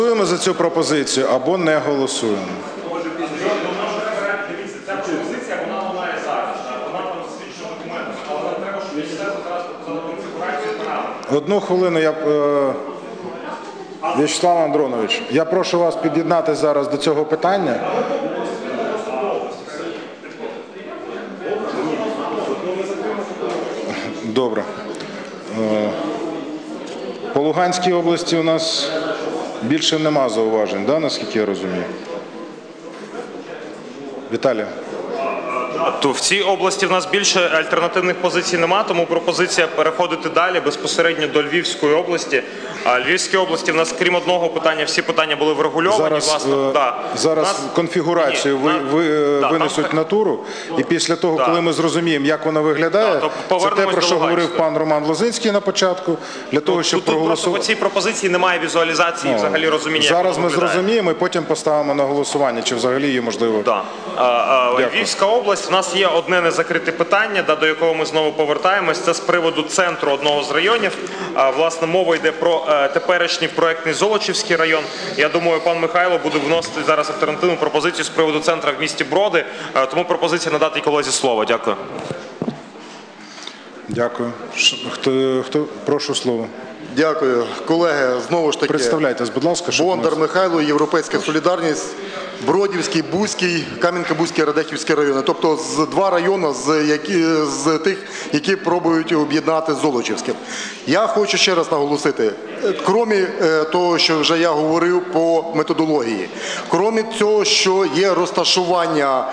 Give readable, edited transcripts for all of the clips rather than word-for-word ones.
Голосуємо за цю пропозицію або не голосуємо. Дивіться, ця пропозиція, вона лунає зараз. Вона там засвідчена документом, але нам треба, щоб міністерство зараз показало конфігурацію параметрів. Одну хвилину, В'ячеслав Андронович, я прошу вас під'єднати зараз до цього питання. Добре. По Луганській області у нас більше нема зауважень, да, наскільки я розумію? Віталій. То в цій області в нас більше альтернативних позицій немає, тому пропозиція переходити далі безпосередньо до Львівської області. А в Львівській області в нас, крім одного питання, всі питання були врегульовані. Зараз конфігурацію винесуть на туру, і після того, коли ми зрозуміємо, як вона виглядає, це те, про що говорив пан Роман Лозинський на початку, для того, щоб проголосувати. По цій пропозиції немає візуалізації, взагалі розуміння. Зараз ми зрозуміємо і потім поставимо на голосування, чи взагалі її можливо. Львівська область, у нас є одне незакрите питання, до якого ми знову повертаємось, це з приводу центру одного з районів. Власне, мова йде про теперішній проєктний Золочівський район. Я думаю, пан Михайло буде вносити зараз альтернативну пропозицію з приводу центру в місті Броди, тому пропозиція надати колезі слово. Дякую. Дякую. Хто? Прошу слово. Дякую. Колеги, знову ж таки. Представляйтесь, будь ласка. Бондар Михайло, Європейська солідарність, Бродівський, Бузький, Кам'янка-Бузький, Радехівський райони. Тобто з два райони, з тих, які пробують об'єднати з Золочівським. Я хочу ще раз наголосити, крім того, що вже я говорив по методології, крім цього, що є розташування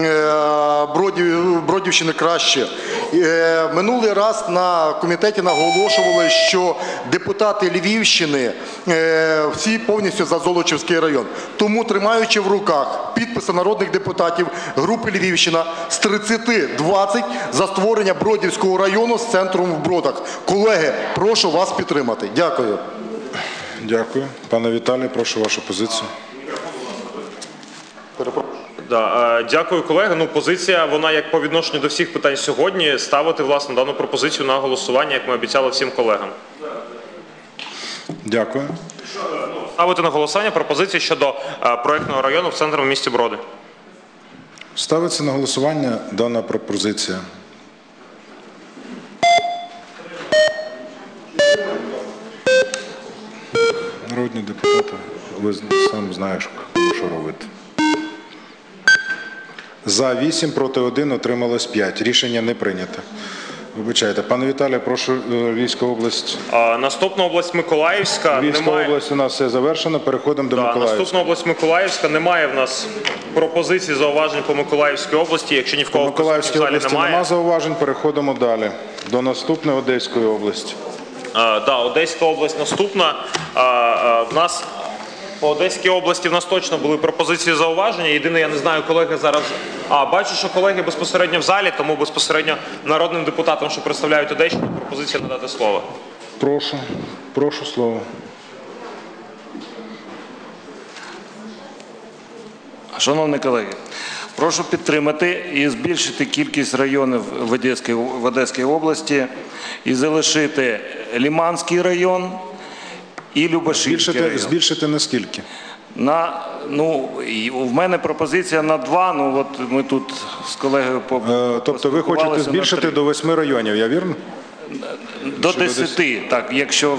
Бродівщини краще, минулий раз на комітеті наголошували, що депутати Львівщини всі повністю за Золочівський район. Тому, тримаючи в руках підписи народних депутатів групи Львівщина з 30-20 за створення Бродівського району з центром в Бродах. Колеги, прошу вас підтримати. Дякую. Дякую. Пане Віталій, прошу вашу позицію. Дякую, колеги. Позиція, вона як по відношенню до всіх питань сьогодні, ставити, власне, дану пропозицію на голосування, як ми обіцяли всім колегам. Дякую. Ставити на голосування пропозиції щодо проєктного району в центрі в місті Броди. Ставиться на голосування дана пропозиція. Народні депутати, ви сам знаєш, що робити. За 8, проти 1, утрималось 5. Рішення не прийнято. Вибачайте. Пане Віталію, прошу, Львівська область. Наступна область Миколаївська. Львівська область у нас все завершено. Переходимо до Миколаївської. Наступна область Миколаївська. Немає в нас пропозицій, зауважень по Миколаївській області. Якщо ні в кого в Миколаївській області немає зауважень, переходимо далі. До наступної Одеської області. Одеська область наступна. В нас по Одеській області в нас точно були пропозиції зауваження. Єдине, я не знаю, колеги зараз... Бачу, що колеги безпосередньо в залі, тому безпосередньо народним депутатам, що представляють Одещину, пропозиція надати слово. Прошу слово. Шановні колеги, прошу підтримати і збільшити кількість районів в Одеській області і залишити Лиманський район і Любашівський район. Збільшити на скільки? В мене пропозиція на 2, от ми тут з колегою Тобто ви хочете збільшити до 8 районів, я вірно? До 10, так, якщо...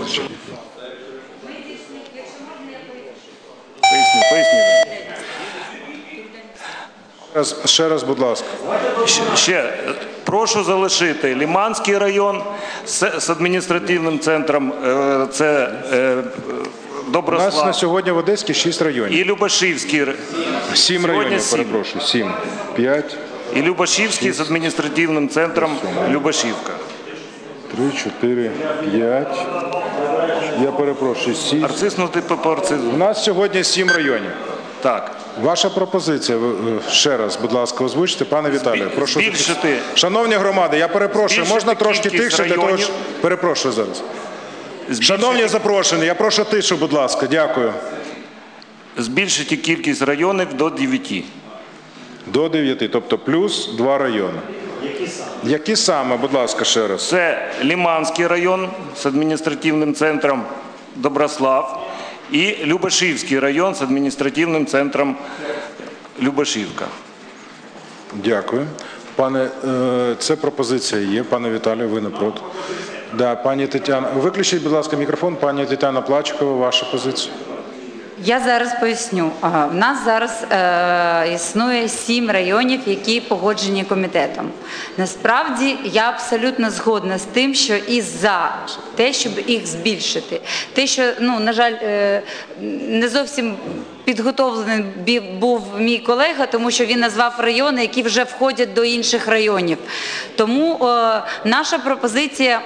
Поясніть. Ще раз, будь ласка. Ще. Прошу залишити Лиманський район з адміністративним центром, це Доброслав. У нас на сьогодні в Одеській 6 районів. І Любашівський. 7 районів, перепрошую. 7. 5. І Любашівський з адміністративним центром Любашівка. 3, 4, 5. Я перепрошую, 6. Арциснути по арцизму. У нас сьогодні 7 районів. Так. Ваша пропозиція, ще раз, будь ласка, озвучте, пане Віталію. Прошу. Збільшити. Шановні громади, я перепрошую, можна трошки тихше для того, що... Перепрошую зараз. Шановні запрошені, я прошу тишу, будь ласка. Дякую. Збільшити кількість районів до 9. До 9, тобто плюс 2 райони. Які саме, будь ласка, ще раз? Це Лиманський район з адміністративним центром Доброслав і Любашівський район з адміністративним центром Любашівка. Дякую. Пане, це пропозиція є. Пане Віталію, ви не проти? Да, пані Тетяна, виключіть, будь ласка, мікрофон. Пані Тетяна Плачкова, ваша позиція. Я зараз поясню. В нас зараз існує 7 районів, які погоджені комітетом. Насправді, я абсолютно згодна з тим, що і за те, щоб їх збільшити. Те, що, на жаль, не зовсім підготовлений був мій колега, тому що він назвав райони, які вже входять до інших районів. Тому наша пропозиція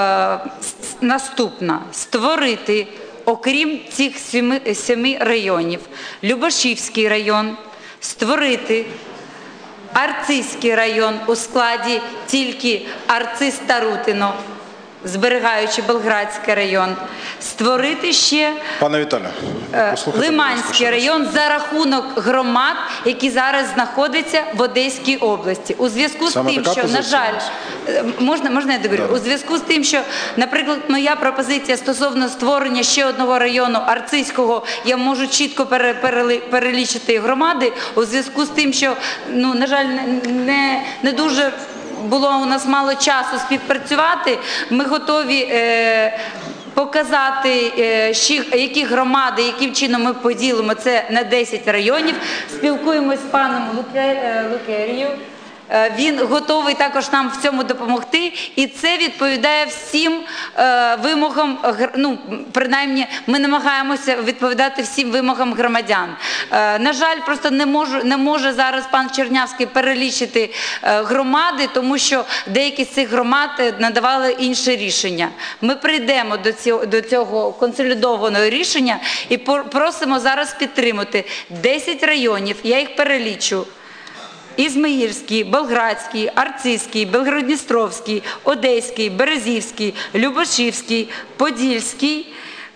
наступна – створити, окрім цих 7 районів, Любашівський район, створити Арцизький район у складі тільки Арциз-Тарутино, зберігаючи Болградський район, створити ще Пане Віталію, Лиманський район за рахунок громад, які зараз знаходяться в Одеській області. У зв'язку з тим, що, на жаль, можна я договорю? У зв'язку з тим, що, наприклад, моя пропозиція стосовно створення ще одного району Арцизького, я можу чітко перелічити громади, у зв'язку з тим, що, на жаль, не дуже було у нас мало часу співпрацювати, ми готові показати, які громади, яким чином ми поділимо це на 10 районів. Спілкуємось з паном Лукерією. Він готовий також нам в цьому допомогти, і це відповідає всім вимогам, принаймні ми намагаємося відповідати всім вимогам громадян. На жаль, просто не може зараз пан Чернявський перелічити громади, тому що деякі з цих громад надавали інше рішення. Ми прийдемо до цього консолідованого рішення і просимо зараз підтримати 10 районів, я їх перелічу. Ізмаїльський, Болградський, Арцизький, Белгород-Дністровський, Одеський, Березівський, Любашівський, Подільський,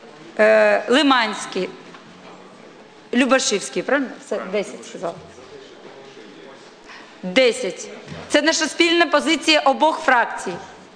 Лиманський, Любашівський, правильно? Все, 10 сказав. 10. Це наша спільна позиція обох фракцій.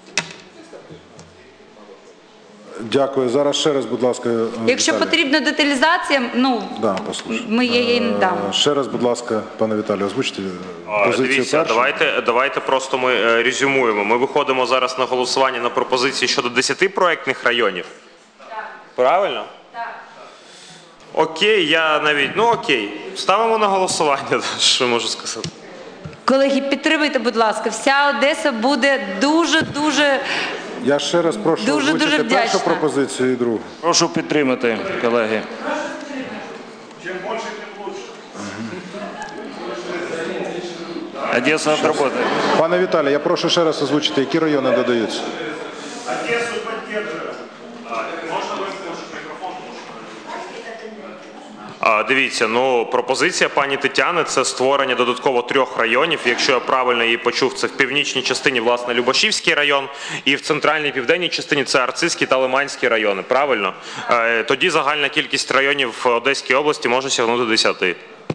Дякую. Зараз ще раз, будь ласка, Якщо Віталій. потрібна деталізація, ми її не дамо. Ще раз, будь ласка, пане Віталію, озвучте позицію Дивіться, першу. давайте просто ми резюмуємо. Ми виходимо зараз на голосування на пропозиції щодо 10 проєктних районів. Так. Правильно? Так. Окей, окей. Ставимо на голосування, що можу сказати. Колеги, підтримуйте, будь ласка. Вся Одеса буде дуже-дуже... Я ще раз прошу озвучити першу пропозицію і другу. Прошу підтримати, колеги. Чим більше, тим лучше. Одеса отработает. Пане Віталій, я прошу ще раз озвучити, які райони додаються. Одесу підтримуємо. Можна виключити мікрофон? Дивіться, пропозиція пані Тетяни – це створення додатково 3 районів. Якщо я правильно її почув, це в північній частині, власне, Любашівський район, і в центральній південній частині це Арцизький та Лиманський райони. Правильно? Тоді загальна кількість районів в Одеській області може сягнути 10.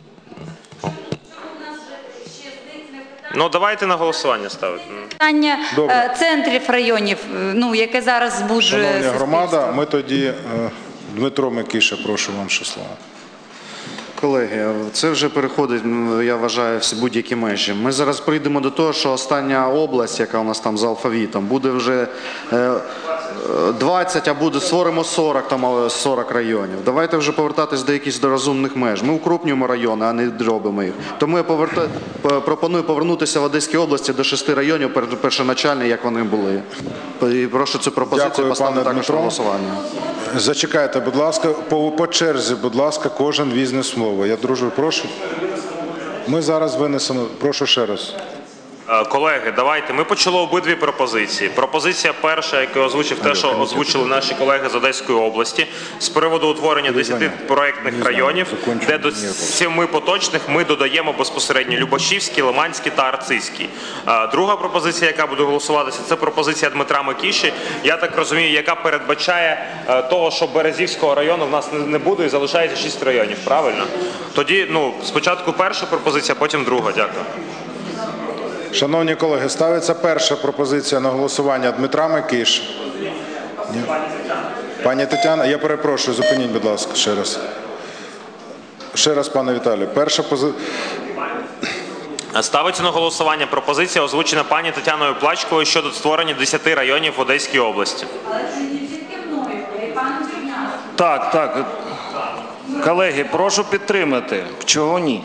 Давайте на голосування ставити. Питання центрів районів, яке зараз збуджує Шановні суспільство. громада, ми тоді, Дмитро Микиша, прошу вам ще слово. Колеги, це вже переходить, я вважаю, всі будь-які межі. Ми зараз прийдемо до того, що остання область, яка у нас там за алфавітом, буде вже 20, а буде створимо 40 районів. Давайте вже повертатись до якихось розумних меж. Ми укрупнюємо райони, а не дробимо їх. Тому я пропоную повернутися в Одеській області до 6 районів першоначальних, як вони були. І прошу цю пропозицію поставити також на голосування. Зачекайте, будь ласка, по черзі, будь ласка, кожен візьме слово. Я дуже прошу. Ми зараз винесемо, прошу ще раз. Колеги, давайте, ми почали обидві пропозиції. Пропозиція перша, яку озвучив те, що озвучили наші колеги з Одеської області, з приводу утворення 10 проєктних районів, де до 7 поточних ми додаємо безпосередньо Любашівський, Лиманський та Арцизький. Друга пропозиція, яка буде голосуватися, це пропозиція Дмитра Микиші, я так розумію, яка передбачає того, що Березівського району в нас не буде і залишається 6 районів, правильно? Тоді, спочатку перша пропозиція, потім друга. Дякую. Шановні колеги, ставиться перша пропозиція на голосування Дмитра Микиші. Пані Тетяна, я перепрошую, зупиніть, будь ласка, ще раз. Ще раз, пане Віталію. Перша позиція. Ставиться на голосування пропозиція, озвучена пані Тетяною Плачковою щодо створення 10 районів в Одеській області. Але це не тільки мною, а й паном Чернявським. Так. Колеги, прошу підтримати. Чого ні?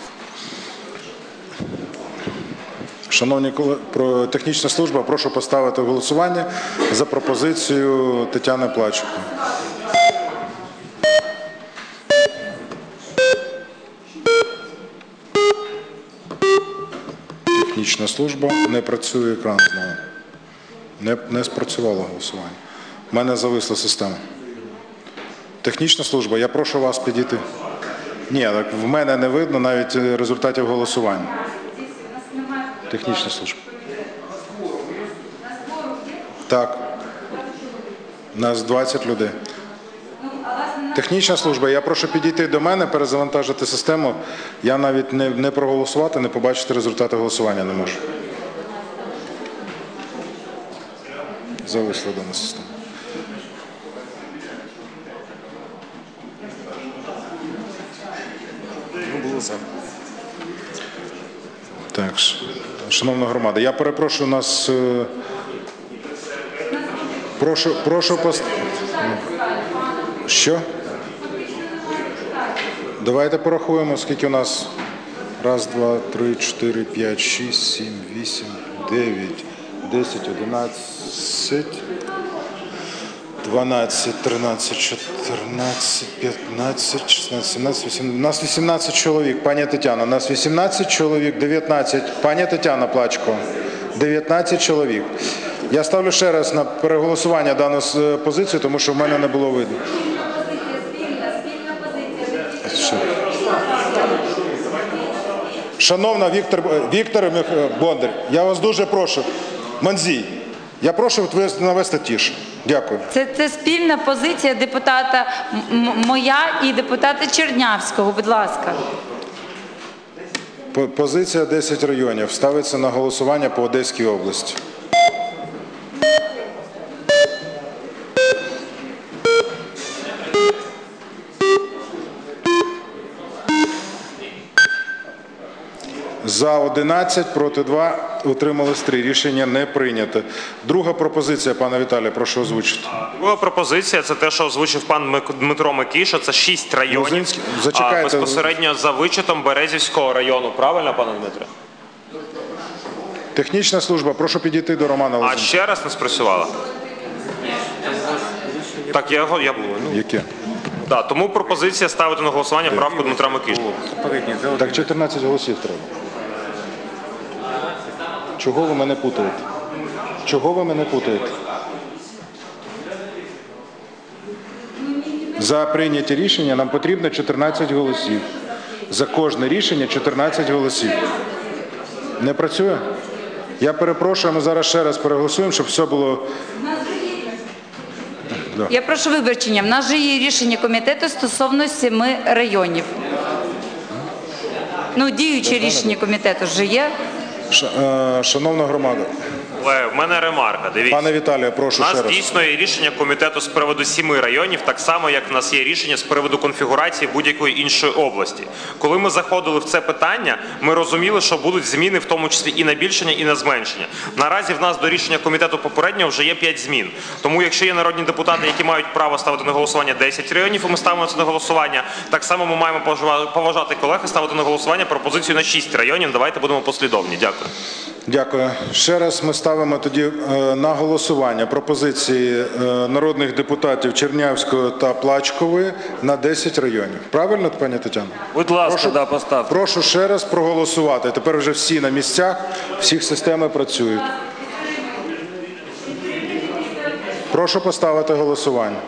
Шановні колеги, технічна служба, прошу поставити голосування за пропозицію Тетяни Плачкової. Технічна служба, не працює екран знову. Не спрацювало голосування. У мене зависла система. Технічна служба, я прошу вас підійти. Ні, так в мене не видно навіть результатів голосування. Технічна служба. Так. Нас 20 людей. Технічна служба, я прошу підійти до мене, перезавантажити систему. Я навіть не проголосувати, не побачити результати голосування не можу. Зависла дана система. Так, шановна громада, я перепрошую, у нас... Прошу Що? Давайте порахуємо, скільки у нас. 1, 2, 3, 4, 5, 6, 7, 8, 9, 10, 11, 12, 13, 14, 15, 16, 17, 18. У нас 18 чоловік, пані Тетяна. У нас 18 чоловік, 19. Пані Тетяна Плачкова, 19 чоловік. Я ставлю ще раз на переголосування дану позицію, тому що в мене не було видно. Шановна Віктор Бондар, я вас дуже прошу, Манзій, я прошу навести тишу. Дякую. Це спільна позиція депутата моя і депутата Чернявського, будь ласка. Позиція 10 районів ставиться на голосування по Одеській області. За 11, проти 2, утримались 3. Рішення не прийнято. Друга пропозиція, пане Віталію, прошу озвучити. Друга пропозиція – це те, що озвучив пан Дмитро Микиша. Це 6 районів, безпосередньо за вичетом Березівського району. Правильно, пане Дмитре? Технічна служба, прошу підійти до Романа Лозинського. А ще раз не спрацювала? Так, я був. Яке? Да, тому пропозиція ставити на голосування правку Дмитра Микиші. Так 14 голосів треба. Чого ви мене путаєте? Чого ви мене путаєте? За прийняті рішення нам потрібно 14 голосів. За кожне рішення 14 голосів. Не працює? Я перепрошую, ми зараз ще раз переголосуємо, щоб все було... Я прошу вибачення, в нас же є рішення комітету стосовно 7 районів. Ну, діюче рішення комітету вже є. Шановна громада. В мене ремарка, дивіться. Пане Віталію, прошу ще раз. У нас дійсно є рішення комітету з приводу 7 районів, так само, як в нас є рішення з приводу конфігурації будь-якої іншої області. Коли ми заходили в це питання, ми розуміли, що будуть зміни, в тому числі і на збільшення, і на зменшення. Наразі в нас до рішення комітету попереднього вже є 5 змін. Тому якщо є народні депутати, які мають право ставити на голосування 10 районів, і ми ставимо це на голосування, так само ми маємо поважати колег і ставити на голосування пропозицію на 6 районів. Давайте будемо послідовні. Дякую. Дякую. Ще раз ми ставимо тоді на голосування пропозиції народних депутатів Чернявського та Плачкової на 10 районів. Правильно, пані Тетяно? Будь ласка, да, поставте. Прошу ще раз проголосувати. Тепер вже всі на місцях, всіх системи працюють. Прошу поставити голосування.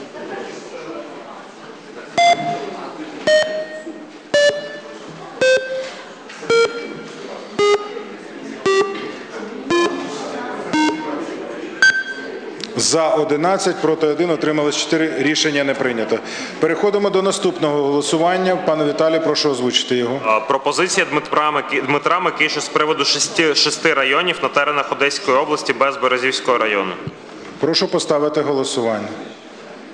За 11, проти 1, утримались 4. Рішення не прийнято. Переходимо до наступного голосування. Пане Віталій, прошу озвучити його. Пропозиція Дмитра Микиші з приводу 6 районів на теренах Одеської області без Березівського району. Прошу поставити голосування.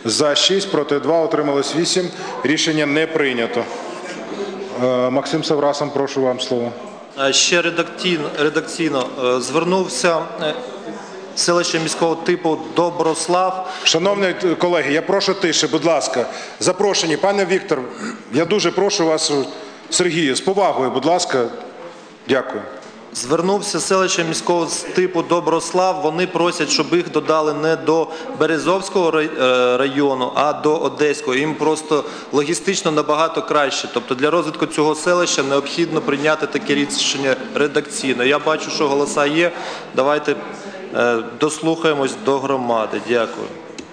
За 6, проти 2, утрималось 8. Рішення не прийнято. Максим Саврасов, прошу вам слово. Ще редакційно звернувся селище міського типу Доброслав. Шановні колеги, я прошу тиші, будь ласка. Запрошені. Пане Віктор, я дуже прошу вас, Сергію, з повагою, будь ласка. Дякую. Звернувся селище міського типу Доброслав. Вони просять, щоб їх додали не до Березовського району, а до Одеського. Їм просто логістично набагато краще. Тобто для розвитку цього селища необхідно прийняти таке рішення редакційно. Я бачу, що голоса є. Давайте дослухаємось до громади. Дякую.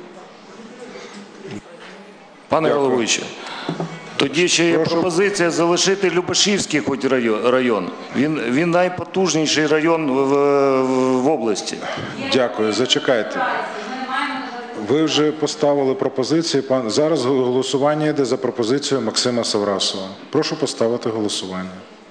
Пане головуючий, тоді ще є пропозиція залишити Любашівський хоч район. Він найпотужніший район в області. Дякую, зачекайте. Ви вже поставили пропозиції. Зараз голосування йде за пропозицією Максима Саврасова. Прошу поставити голосування.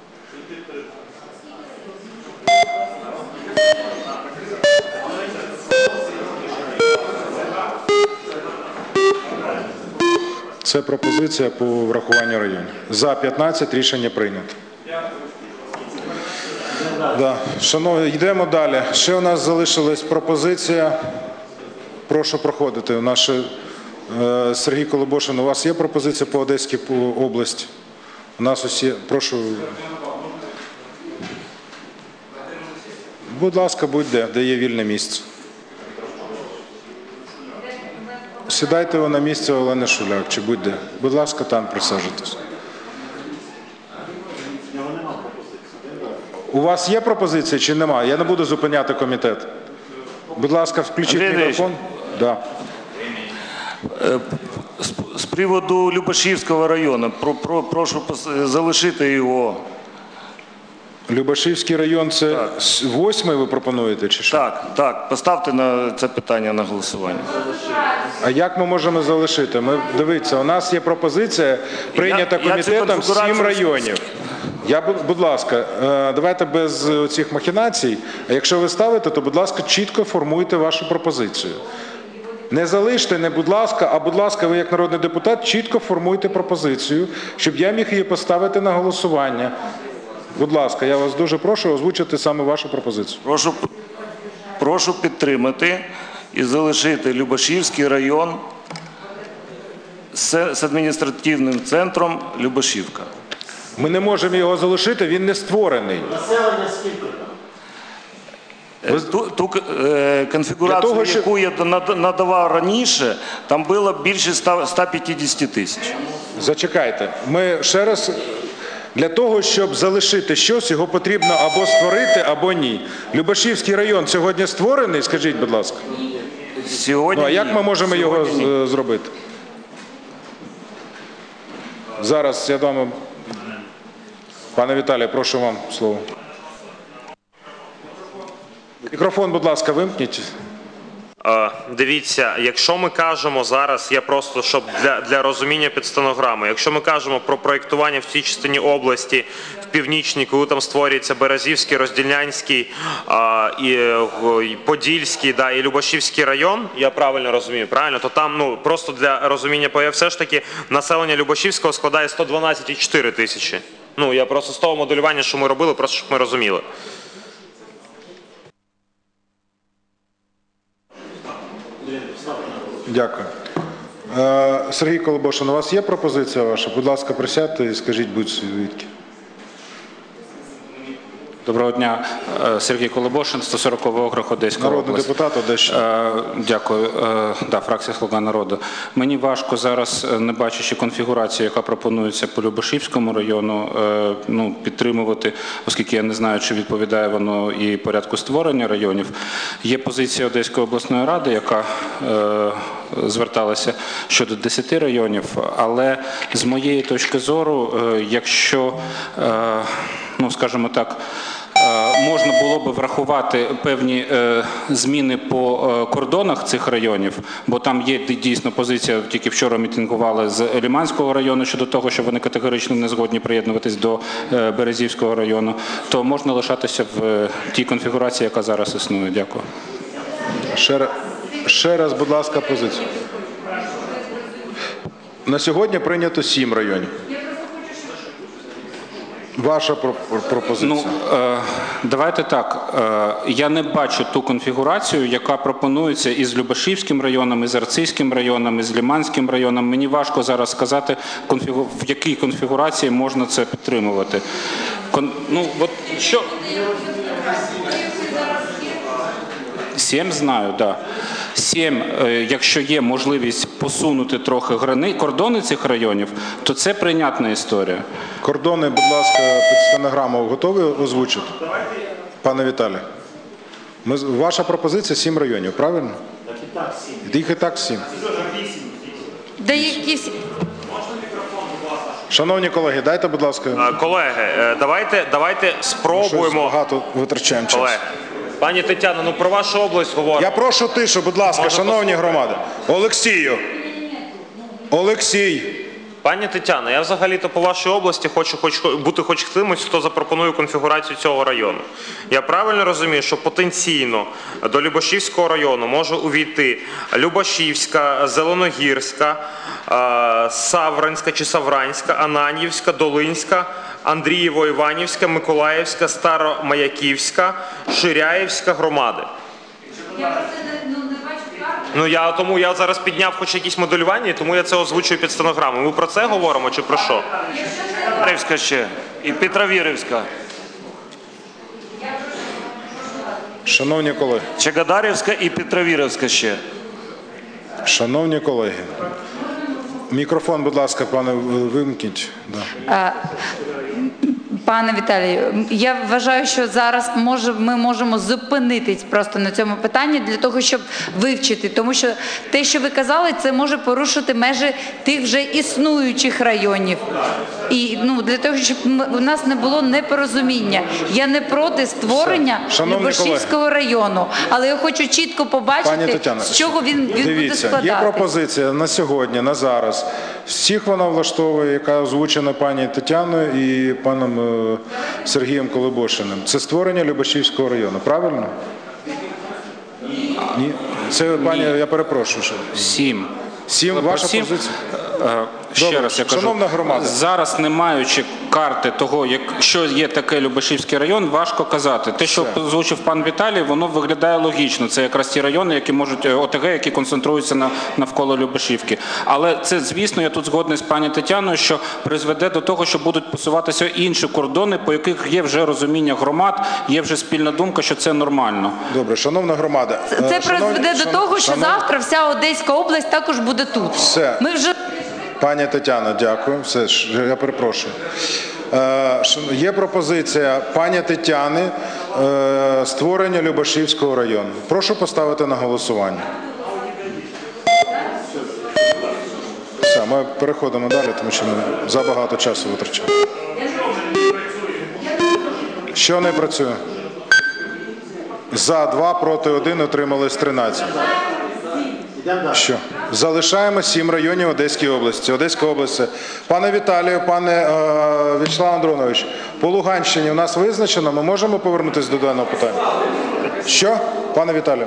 Це пропозиція по врахуванню районів. За 15 рішення прийнято. Да. Шановні, йдемо далі. Ще у нас залишилась пропозиція. Прошу проходити. Сергій Колебошин, у вас є пропозиція по Одеській області? У нас усі. Прошу. Будь ласка, будь-де, де є вільне місце. Сідайте ви на місце Олени Шуляк, чи будь-де. Будь ласка, там присаджуйтесь. У вас є пропозиція чи немає? Я не буду зупиняти комітет. Будь ласка, включіть мікрофон. Да. З приводу Любашівського району, прошу залишити його. Любашівський район – це 8-й ви пропонуєте, чи що? Так. Поставте на це питання на голосування. А як ми можемо залишити? Дивіться, у нас є пропозиція, прийнята комітетом 7 районів. Будь ласка, давайте без цих махінацій. А якщо ви ставите, то, будь ласка, чітко формуйте вашу пропозицію. Не залиште, не будь ласка, а будь ласка, ви як народний депутат чітко формуйте пропозицію, щоб я міг її поставити на голосування. Будь ласка, я вас дуже прошу озвучити саме вашу пропозицію. Прошу підтримати і залишити Любашівський район з адміністративним центром Любашівка. Ми не можемо його залишити, він не створений. Населення скільки там? Ту конфігурацію, яку я надавав раніше, там було більше 150 тисяч. Зачекайте, ми ще раз... Для того, щоб залишити щось, його потрібно або створити, або ні. Любашівський район сьогодні створений, скажіть, будь ласка? Сьогодні а як ми можемо його зробити? Зараз я дам... Пане Віталію, прошу вам слово. Мікрофон, будь ласка, вимкніть. Дивіться, якщо ми кажемо зараз, я просто, щоб для розуміння під стенограму, якщо ми кажемо про проєктування в цій частині області, в північній, коли там створюється Березівський, Роздільнянський, і Подільський, і Любашівський район, я правильно розумію, правильно? То там, просто для розуміння, все ж таки, населення Любашівського складає 112,4 тисячі. Я просто з того моделювання, що ми робили, просто щоб ми розуміли. Дякую. Сергій Колебошин, у вас є пропозиція ваша? Будь ласка, присядьте і скажіть будь-звідки. Доброго дня. Сергій Колебошин, 140 округ, Одеська область. Народний депутат Одещини. Дякую. Фракція «Слуга народу». Мені важко зараз, не бачачи конфігурацію, яка пропонується по Любашівському району, підтримувати, оскільки я не знаю, чи відповідає воно і порядку створення районів. Є позиція Одеської обласної ради, яка зверталася щодо 10 районів, але з моєї точки зору, якщо, скажімо так, можна було б врахувати певні зміни по кордонах цих районів, бо там є дійсно позиція, тільки вчора мітингували з Лиманського району щодо того, що вони категорично не згодні приєднуватись до Березівського району, то можна лишатися в тій конфігурації, яка зараз існує. Дякую. Ще раз, будь ласка, позицію. На сьогодні прийнято 7 районів. Ваша пропозиція. Давайте так. Я не бачу ту конфігурацію, яка пропонується із Любашівським районом, із Арцизьким районом, із Лиманським районом. Мені важко зараз сказати, в якій конфігурації можна це підтримувати. Ну, от що... 7 знаю, так. 7, якщо є можливість посунути трохи кордони цих районів, то це прийнятна історія. Кордони, будь ласка, під стенограму готові озвучити? Пане Віталій. Ваша пропозиція 7 районів, правильно? Так і так 7. Їх і так 7. Да якісь... Шановні колеги, дайте, будь ласка. Колеги, давайте спробуємо... Багато витрачаємо час. Колеги. Пані Тетяно, ну про вашу область говоримо. Я прошу тишу, будь ласка, шановні громади. Олексій. Пані Тетяно, я взагалі-то по вашій області хочу бути хоч кимось, хто запропонує конфігурацію цього району. Я правильно розумію, що потенційно до Любашівського району може увійти Любашівська, Зеленогірська, Савранська чи Савранська, Ананьївська, Долинська, Андрієво-Іванівська, Миколаївська, Старомаяківська, Ширяївська громади. Я просто не бачу карти. Ну тому я зараз підняв хоч якісь моделювання, і тому я це озвучую під стенограму. Ми про це говоримо чи про що? Петрівська ще і Петровірівська. Шановні колеги. Чагадарівська і Петровірівська ще. Шановні колеги. Мікрофон, будь ласка, пане, вимкніть. Да. Пане Віталію, я вважаю, що зараз ми можемо зупинитись просто на цьому питанні для того, щоб вивчити. Тому що те, що ви казали, це може порушити межі тих вже існуючих районів. І для того, щоб у нас не було непорозуміння. Я не проти створення Любашівського району, але я хочу чітко побачити, з чого він буде складатися. Є пропозиція на сьогодні, на зараз. Всіх вона влаштовує, яка озвучена пані Тетяною і паном Сергієм Колебошиним. Це створення Любашівського району, правильно? Ні. Це, пані, я перепрошую. 7. 7, ваша позиція? Ще раз я кажу, шановна громада. Зараз не маючи карти того, що є таке Любашівський район, важко казати. Те, що озвучив пан Віталій, воно виглядає логічно. Це якраз ті райони, які можуть, ОТГ, які концентруються навколо Любашівки. Але це, звісно, я тут згодний з пані Тетяною, що призведе до того, що будуть посуватися інші кордони, по яких є вже розуміння громад, є вже спільна думка, що це нормально. Добре, шановна громада. Це призведе до того, що завтра вся Одеська область також буде тут. Все. Ми вже... Пані Тетяно, дякую. Все, я перепрошую. Є пропозиція пані Тетяни створення Любашівського району. Прошу поставити на голосування. Все, ми переходимо далі, тому що ми забагато часу витрачаємо. Що не працює? За 2, проти 1, утримались 13. Що? Залишаємо 7 районів Одеської області. Одеська область. Пане Віталію, пане Вячеслав Андронович, по Луганщині у нас визначено, ми можемо повернутися до даного питання? Що? Пане Віталію?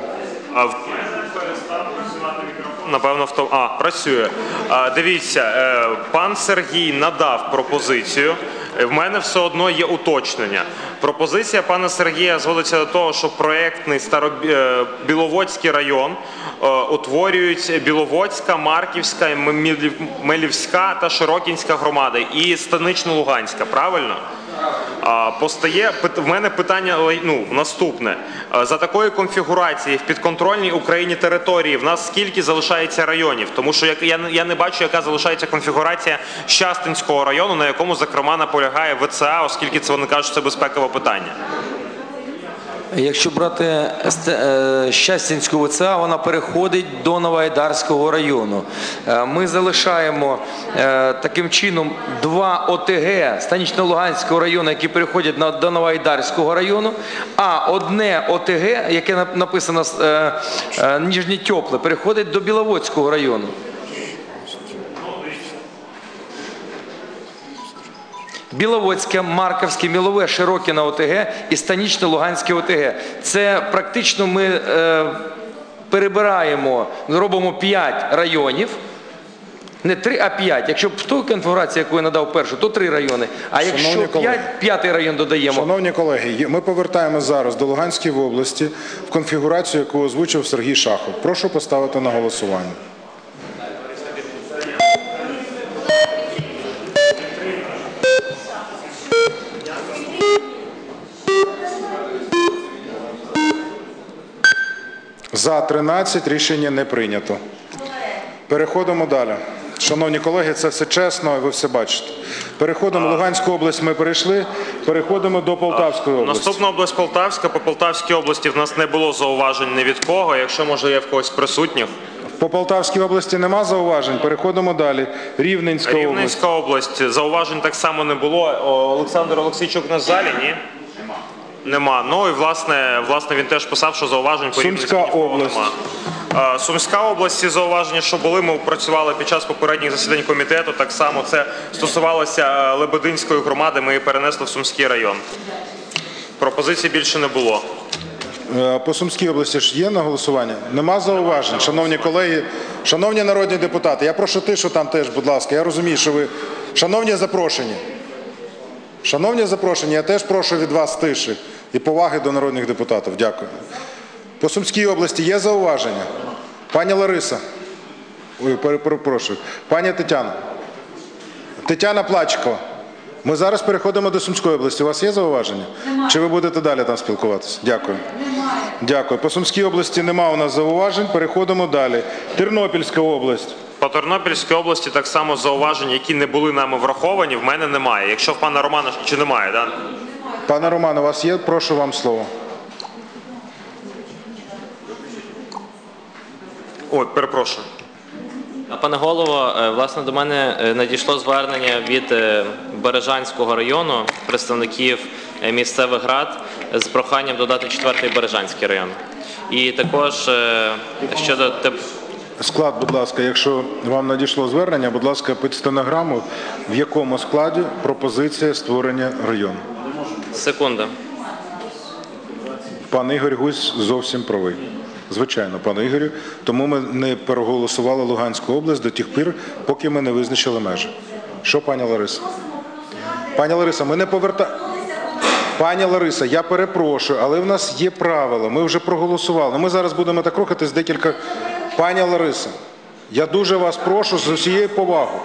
Напевно, працює. Дивіться, пан Сергій надав пропозицію. В мене все одно є уточнення. Пропозиція пана Сергія зводиться до того, що проєктний Біловодський район утворюють Біловодська, Марківська, Мелівська та Широкінська громади і Станично-Луганська, правильно? Постає в мене питання наступне. За такої конфігурації в підконтрольній Україні території в нас скільки залишається районів? Тому що я не бачу, яка залишається конфігурація Щастинського району, на якому, зокрема, наполягає ВЦА, оскільки вони кажуть, що це безпекове питання. Якщо брати Щастинську ВЦА, вона переходить до Новоайдарського району. Ми залишаємо таким чином 2 ОТГ Станично-Луганського району, які переходять до Новоайдарського району, а одне ОТГ, яке написано Ніжнє Тьопле, переходить до Біловодського району. Біловодське, Марківське, Мілове, Широкіне ОТГ і Станично-Луганське ОТГ. Це практично ми перебираємо, робимо 5 районів Не 3, а 5. Якщо б в ту конфігурацію, яку я надав першу, то 3 райони. А якщо 5-й район додаємо... Шановні колеги, ми повертаємось зараз до Луганської області в конфігурацію, яку озвучив Сергій Шахов. Прошу поставити на голосування. За 13 рішення не прийнято. Переходимо далі. Шановні колеги, це все чесно, ви все бачите. Переходимо, Луганську область ми перейшли, переходимо до Полтавської області. Наступна область Полтавська. По Полтавській області в нас не було зауважень ні від кого, якщо, може, є в когось присутніх. По Полтавській області нема зауважень, переходимо далі. Рівненська область. Рівненська область. Зауважень так само не було. Олександр Олексійчук на залі, ні? Нема. Ну і, власне, він теж писав, що зауважень по Рівненській нікого нема. Сумська область, ці зауваження, що були, ми працювали під час попередніх засідань комітету, так само це стосувалося Лебединської громади, ми її перенесли в Сумський район. Пропозицій більше не було. По Сумській області ж є на голосування? Нема зауважень. Шановні колеги, шановні народні депутати, я прошу тишу там теж, будь ласка, я розумію, що ви... Шановні запрошені, я теж прошу від вас тиші і поваги до народних депутатів. Дякую. По Сумській області є зауваження? Пані Лариса. Ой, перепрошую. Пані Тетяна. Тетяна Плачкова. Ми зараз переходимо до Сумської області. У вас є зауваження? Немає. Чи ви будете далі там спілкуватися? Дякую. Немає. Дякую. По Сумській області немає у нас зауважень. Переходимо далі. Тернопільська область. По Тернопільській області так само зауважень, які не були нами враховані, в мене немає. Якщо в пана Романа, чи немає, так? Да? Пане Роман, у вас є? Прошу вам слово. Ой, перепрошую. Пане голово, власне, до мене надійшло звернення від Бережанського району, представників місцевих рад з проханням додати 4-й Бережанський район. І також щодо... Склад, будь ласка, якщо вам надійшло звернення, будь ласка, під стенограму, в якому складі пропозиція створення району. Секунда. Пан Ігор Гузь зовсім правий. Звичайно, пане Ігорю. Тому ми не переголосували Луганську область до тих пір, поки ми не визначили межі. Що, пані Лариса? Пані Лариса, ми не повертаємо... Пані Лариса, я перепрошую, але в нас є правила. Ми вже проголосували. Ми зараз будемо так рухатись декілька... Пані Лариса, я дуже вас прошу з усією повагою.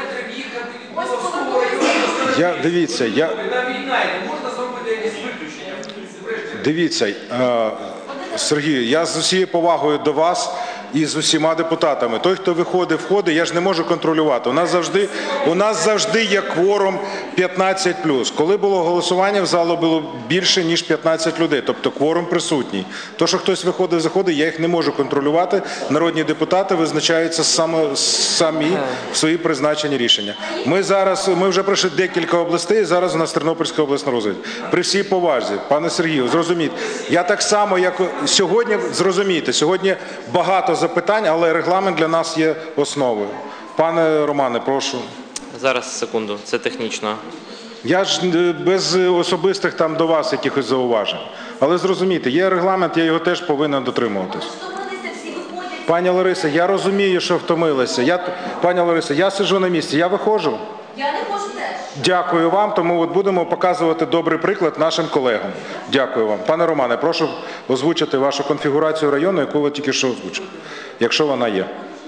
Дивіться, Сергію, я з усією повагою до вас і з усіма депутатами. Той, хто виходить, входить, я ж не можу контролювати. У нас завжди є кворум 15+. Коли було голосування, в залу було більше, ніж 15 людей. Тобто кворум присутній. То, що хтось виходить, заходить, я їх не можу контролювати. Народні депутати визначаються самі в свої призначені рішення. Ми вже пройшли декілька областей, зараз у нас Тернопільська область на розгляді. При всій повазі, пане Сергію, зрозумійте. Я так само, як сьогодні, зрозумійте, сьогодні багато запитань, але регламент для нас є основою. Пане Романе, прошу. Зараз, секунду, це технічно. Я ж без особистих там до вас якихось зауважень. Але зрозумійте, є регламент, я його теж повинен дотримуватись. Пані Лариса, я розумію, що втомилися. Пані Лариса, я сиджу на місці, я виходжу. Я не можу теж. Дякую вам, тому от будемо показувати добрий приклад нашим колегам. Дякую вам. Пане Романе, прошу озвучити вашу конфігурацію району, яку ви тільки що озвучили, якщо вона є.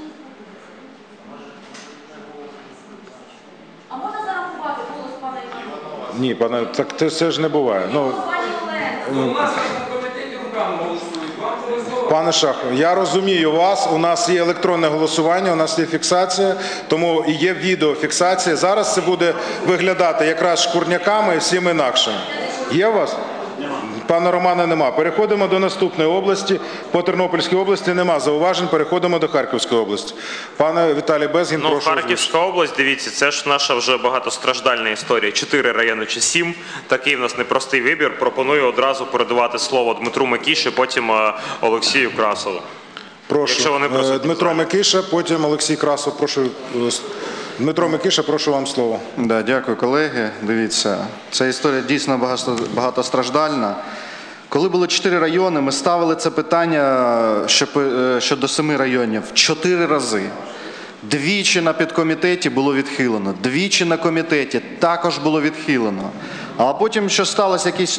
А можна зарахувати голос пана Івана? Ні, пане, так це ж не буває. Пане Шахов, я розумію вас, у нас є електронне голосування, у нас є фіксація, тому і є відеофіксація. Зараз це буде виглядати якраз шкурняками і всім інакшим. Є у вас? Пана Романа нема. Переходимо до наступної області. По Тернопільській області нема зауважень. Переходимо до Харківської області. Пане Віталій Безгін, прошу. Харківська область, дивіться, це ж наша вже багатостраждальна історія. 4 райони чи 7. Такий в нас непростий вибір. Пропоную одразу передавати слово Дмитру Микіші, потім Олексію Красову. Прошу. Дмитро Микиша, потім Олексій Красов. Прошу. Дмитро Микиша, прошу вам слово. Да, дякую, колеги. Дивіться, ця історія дійсно багатостраждальна. Коли було 4 райони, ми ставили це питання щодо 7 районів 4 рази. Двічі на підкомітеті було відхилено, двічі на комітеті також було відхилено. А потім, що сталося, якісь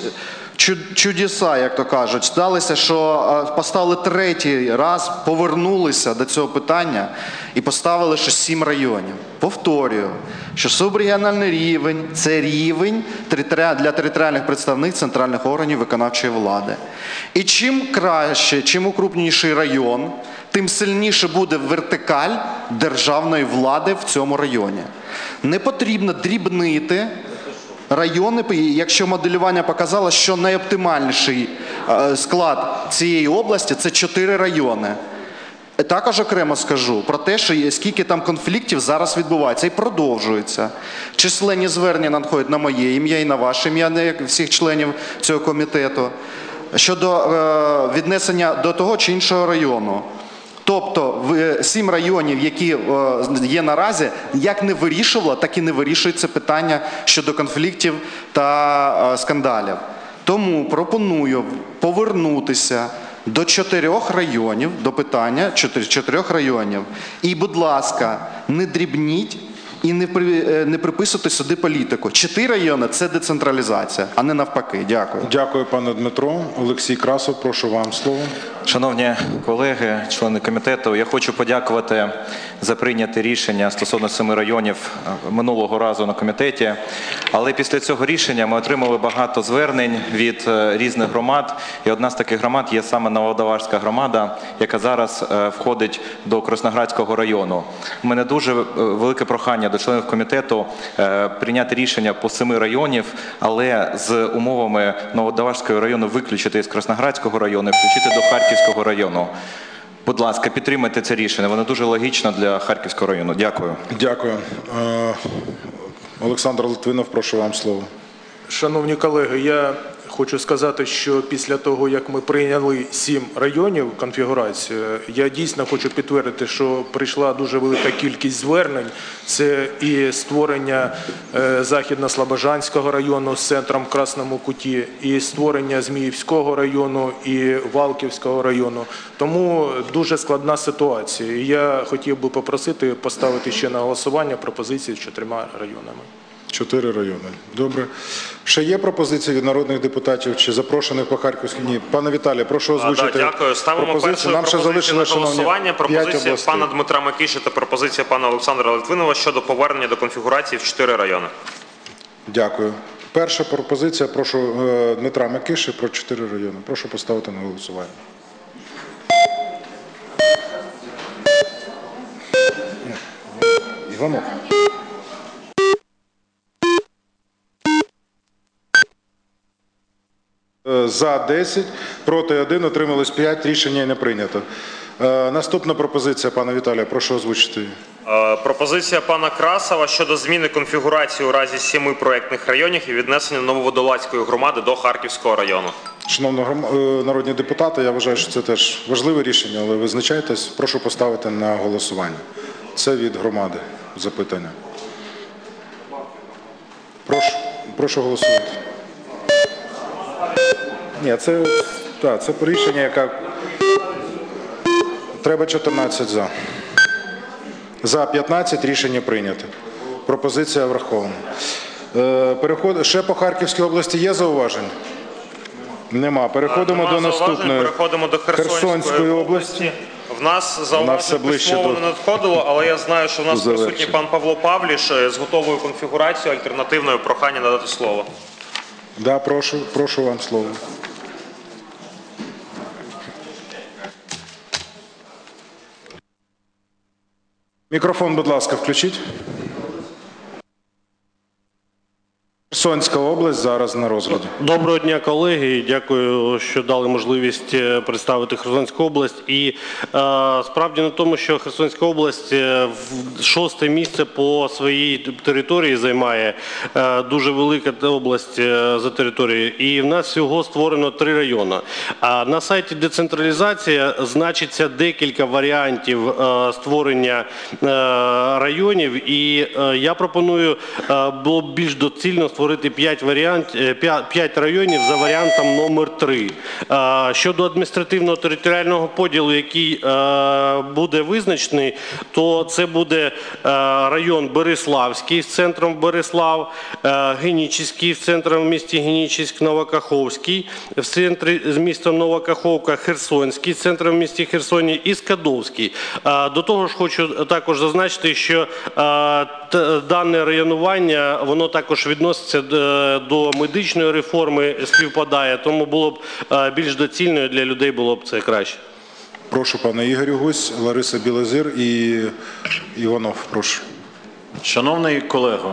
чудеса, як то кажуть, сталося, що поставили третій раз, повернулися до цього питання і поставили, що 7 районів. Повторюю, що субрегіональний рівень – це рівень для територіальних представників центральних органів виконавчої влади. І чим краще, чим укрупніший район, тим сильніше буде вертикаль державної влади в цьому районі. Не потрібно дрібнити райони, якщо моделювання показало, що найоптимальніший склад цієї області – це 4 райони. Також окремо скажу про те, що скільки там конфліктів зараз відбувається і продовжується. Численні звернення надходять на моє ім'я і на ваше ім'я, як всіх членів цього комітету, щодо віднесення до того чи іншого району. Тобто 7 районів, які є наразі, як не вирішувало, так і не вирішується питання щодо конфліктів та скандалів. Тому пропоную повернутися до 4 районів, до питання 4 районів. І, будь ласка, не дрібніть і не приписуйте сюди політику. 4 райони – це децентралізація, а не навпаки. Дякую. Дякую, пане Дмитро. Олексій Красов, прошу вам слово. Шановні колеги, члени комітету, я хочу подякувати за прийняте рішення стосовно 7 районів минулого разу на комітеті. Але після цього рішення ми отримали багато звернень від різних громад. І одна з таких громад є саме Новодолажська громада, яка зараз входить до Красноградського району. У мене дуже велике прохання до членів комітету прийняти рішення по 7 районів, але з умовами Новодолажського району виключити із Красноградського району і включити до Харківського району. Будь ласка, підтримайте це рішення. Воно дуже логічно для Харківського району. Дякую. Дякую. Олександр Литвинов, прошу вам слово. Шановні колеги, я хочу сказати, що після того, як ми прийняли 7 районів конфігурацію, я дійсно хочу підтвердити, що прийшла дуже велика кількість звернень. Це і створення Західно-Слобожанського району з центром в Красному Куті, і створення Зміївського району, і Валківського району. Тому дуже складна ситуація. І я хотів би попросити поставити ще на голосування пропозиції з 4 районами. 4 райони. Добре. Ще є пропозиції від народних депутатів чи запрошених по Харківській? Ні. Пане Віталій, прошу озвучити. Дякую. Ставимо першу пропозицію на голосування. Пропозиція пана Дмитра Микиші та пропозиція пана Олександра Литвинова щодо повернення до конфігурації в 4 райони. Дякую. Перша пропозиція, прошу, Дмитра Микиші про 4 райони. Прошу поставити на голосування. Іванов. За 10, проти 1, утрималось 5, рішення не прийнято. Наступна пропозиція пана Віталія, прошу озвучити. Пропозиція пана Красова щодо зміни конфігурації у разі 7 проєктних районів і віднесення Нововодолазької громади до Харківського району. Шановні народні депутати, я вважаю, що це теж важливе рішення, але визначайтесь, прошу поставити на голосування. Це від громади запитання. Прошу голосувати. Ні, це рішення, яке треба 14 за. За 15 рішення прийнято. Пропозиція врахована. Ще по Харківській області є зауваження? Нема. Переходимо до наступної. Переходимо до Херсонської області. В нас зауважень письмово не надходило, але я знаю, що в нас присутній пан Павло Павліш з готовою конфігурацією, альтернативною. Прохання надати слово. Да, прошу вам слово. Мікрофон, будь ласка, включіть. Херсонська область зараз на розгляді. Доброго дня, колеги. Дякую, що дали можливість представити Херсонську область. І справді на тому, що Херсонська область 6-те місце по своїй території займає, дуже велика область за територією. І в нас всього створено 3 райони. А на сайті децентралізація значиться декілька варіантів створення районів. І я пропоную було б більш доцільно створити створити 5 районів за варіантом номер 3. Щодо адміністративно-територіального поділу, який буде визначений, то це буде район Бериславський з центром Берислав, Генічеський з центром в місті Генічеськ, Новокаховський в центрі з містом Новокаховка, Херсонський з центром в місті Херсоні і Скадовський. До того ж хочу також зазначити, що дане районування, воно також відноситься до медичної реформи, співпадає, тому було б більш доцільно для людей, було б це краще. Прошу, пане Ігорю Гузь, Лариса Білозір і Іванов, прошу. Шановний колего,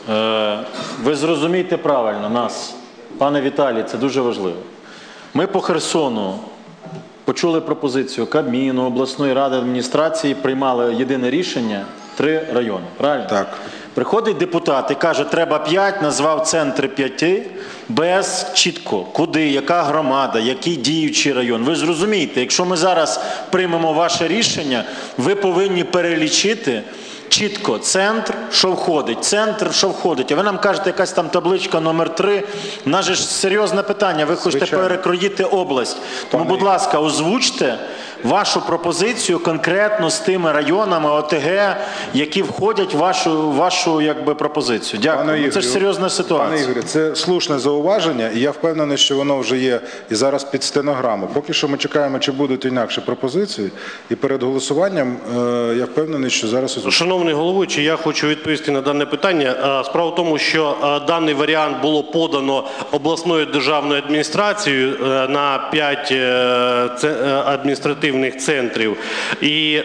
ви зрозумійте правильно нас, пане Віталій, це дуже важливо. Ми по Херсону почули пропозицію Кабміну, обласної ради, адміністрації, приймали єдине рішення – 3 райони, правильно? Так. Приходить депутат і каже, треба 5, назвав центри 5, без чітко, куди, яка громада, який діючий район. Ви зрозумієте, якщо ми зараз приймемо ваше рішення, ви повинні перелічити чітко центр, що входить, центр, що входить. А ви нам кажете, якась там табличка номер 3. У нас же ж серйозне питання, ви хочете перекроїти область. Тому, будь ласка, озвучте вашу пропозицію конкретно з тими районами ОТГ, які входять в вашу якби, пропозицію. Дякую. Це ж серйозна ситуація. Пане Ігорі, це слушне зауваження, і я впевнений, що воно вже є і зараз під стенограму. Поки що ми чекаємо, чи будуть інакші пропозиції, і перед голосуванням я впевнений, що зараз... Шановний головуючий, я хочу відповісти на дане питання. Справа в тому, що даний варіант було подано обласною державною адміністрацією на 5 адміністративних центрів. І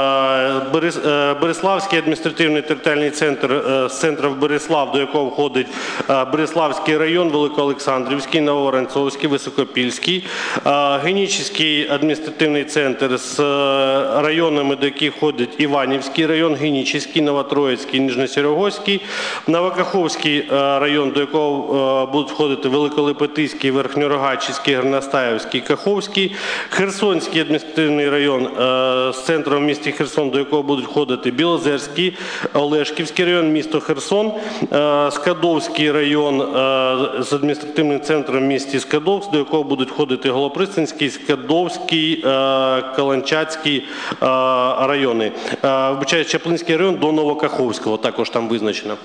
Бериславський адміністративний територіальний центр з центрів Берислав, до якого входить Бериславський район, Великоолександрівський, Нововоронцовський, Високопільський, Генічеський адміністративний центр з районами, до яких входить Іванівський район, Генічеський, Новотроїцький, Ніжньосерегоський, Новокаховський район, до якого будуть входити Великолепетиський, Верхньорогачицький, Горностаївський, Каховський, Херсонський адміністративний район з центром в місті Херсон, до якого будуть входити Білозерський, Олешківський район, місто Херсон, Скадовський район з адміністративним центром в місті Скадовськ, до якого будуть входити Голопристанський, Скадовський, Каланчацький райони. Вибачаю, Чаплинський район до Новокаховського також там визначено.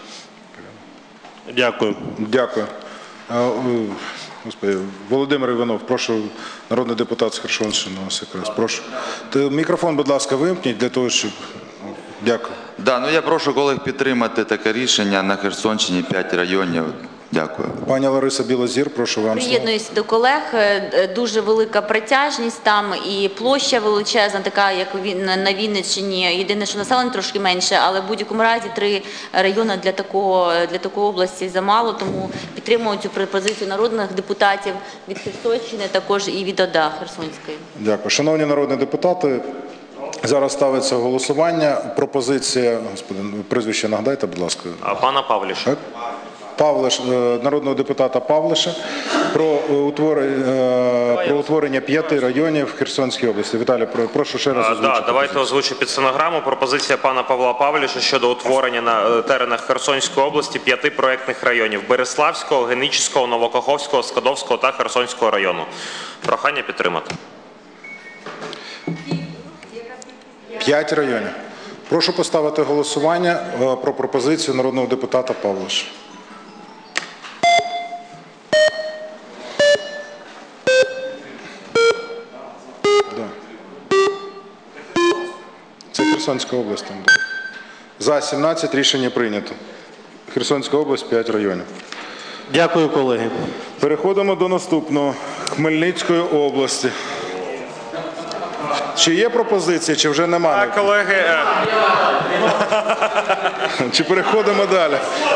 Дякую. Дякую. Господи, Володимир Іванов, прошу, народний депутат з Херсонщини, якраз, прошу. Мікрофон, будь ласка, вимкніть для того, щоб... Дякую. Да, ну я прошу колег підтримати таке рішення на Херсонщині 5 районів. Дякую. Пані Лариса Білозір, прошу вам. Приєднуюсь до колег. Дуже велика притяжність там і площа величезна, така як на Вінниччині. Єдине, що населення трошки менше, але в будь-якому разі 3 райони для такої області замало, тому підтримую цю пропозицію народних депутатів від Херсонщини, також і від ОДА Херсонської. Дякую. Шановні народні депутати, зараз ставиться голосування. Пропозиція, господи, прізвище нагадайте, будь ласка. Пана Павліша. Павлиш, народного депутата Павлиша про утворення 5 районів в Херсонській області. Віталій, прошу ще раз озвучити. Да, давайте озвучу під стенограму. Пропозиція пана Павла Павліша щодо утворення на теренах Херсонської області 5 проєктних районів: Бериславського, Генічеського, Новокаховського, Скадовського та Херсонського району. Прохання підтримати. 5 районів. Прошу поставити голосування про пропозицію народного депутата Павлиша. Це Херсонська область. За 17 рішення прийнято. Херсонська область, 5 районів. Дякую, колеги. Переходимо до наступного. Хмельницької області. Чи є пропозиції, чи вже немає? Так, колеги. Чи переходимо далі?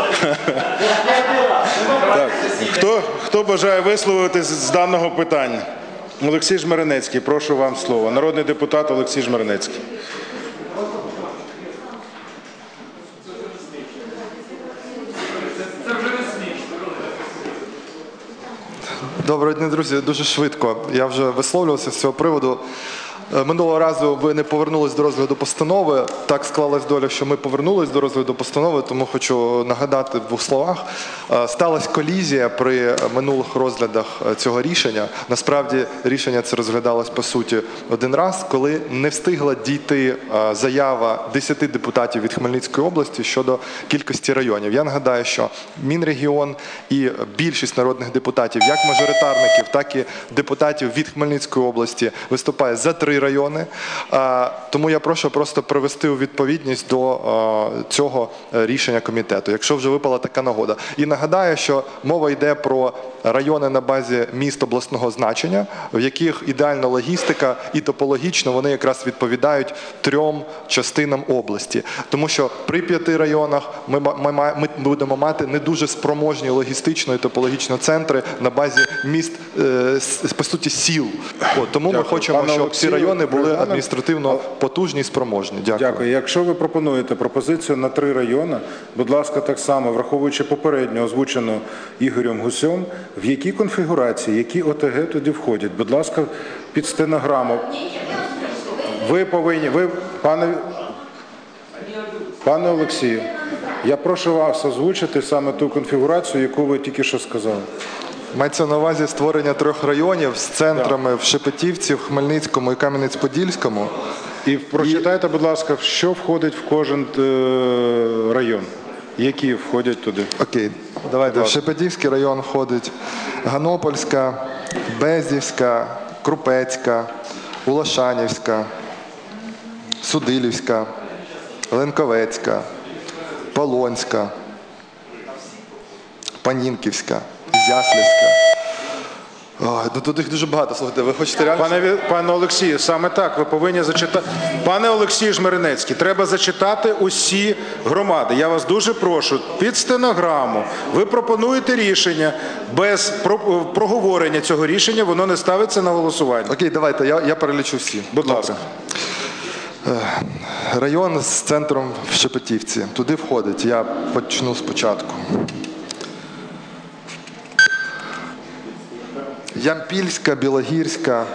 Так. Хто бажає висловитись з даного питання? Олексій Жмеренецький, прошу вам слово. Народний депутат Олексій Жмеренецький. Доброго дня, друзі. Дуже швидко. Я вже висловлювався з цього приводу. Минулого разу ви не повернулись до розгляду постанови. Так склалась доля, що ми повернулись до розгляду постанови, тому хочу нагадати в двох словах. Сталася колізія при минулих розглядах цього рішення. Насправді рішення це розглядалось по суті один раз, коли не встигла дійти заява 10 депутатів від Хмельницької області щодо кількості районів. Я нагадаю, що Мінрегіон і більшість народних депутатів, як мажоритарників, так і депутатів від Хмельницької області, виступає за 3 райони. Тому я прошу просто привести у відповідність до цього рішення комітету, якщо вже випала така нагода. І нагадаю, що мова йде про райони на базі міст обласного значення, в яких ідеальна логістика і топологічно вони якраз відповідають 3 частинам області. Тому що при 5 районах ми будемо мати не дуже спроможні логістично і топологічно центри на базі міст, по суті, сіл. Тому ми хочемо, щоб ці райони були адміністративно потужні і спроможні. Дякую. Якщо ви пропонуєте пропозицію на 3 райони, будь ласка, так само, враховуючи попередньо озвучену Ігорем Гусем, в якій конфігурації, які ОТГ туди входять? Будь ласка, під стенограму. Ви повинні, пане Олексію, я прошу вас озвучити саме ту конфігурацію, яку ви тільки що сказали. Мається на увазі створення 3 районів з центрами в Шепетівці, в Хмельницькому і Кам'янець-Подільському. І прочитайте, будь ласка, що входить в кожен район, які входять туди. Окей, давайте. В Шепетівський район входить Ганопольська, Безівська, Крупецька, Улашанівська, Судилівська, Ленковецька, Полонська, Панінківська, Ізяслівська. Тут їх дуже багато, слухайте, ви хочете реально? Пане Олексію, саме так, ви повинні зачитати. Пане Олексію Жмеренецький, треба зачитати усі громади. Я вас дуже прошу, під стенограму. Ви пропонуєте рішення, без проговорення цього рішення воно не ставиться на голосування. Окей, давайте, я перелічу всі. Будь ласка. Район з центром в Шепетівці. Туди входить, я почну спочатку. Ямпільська, Білогірська,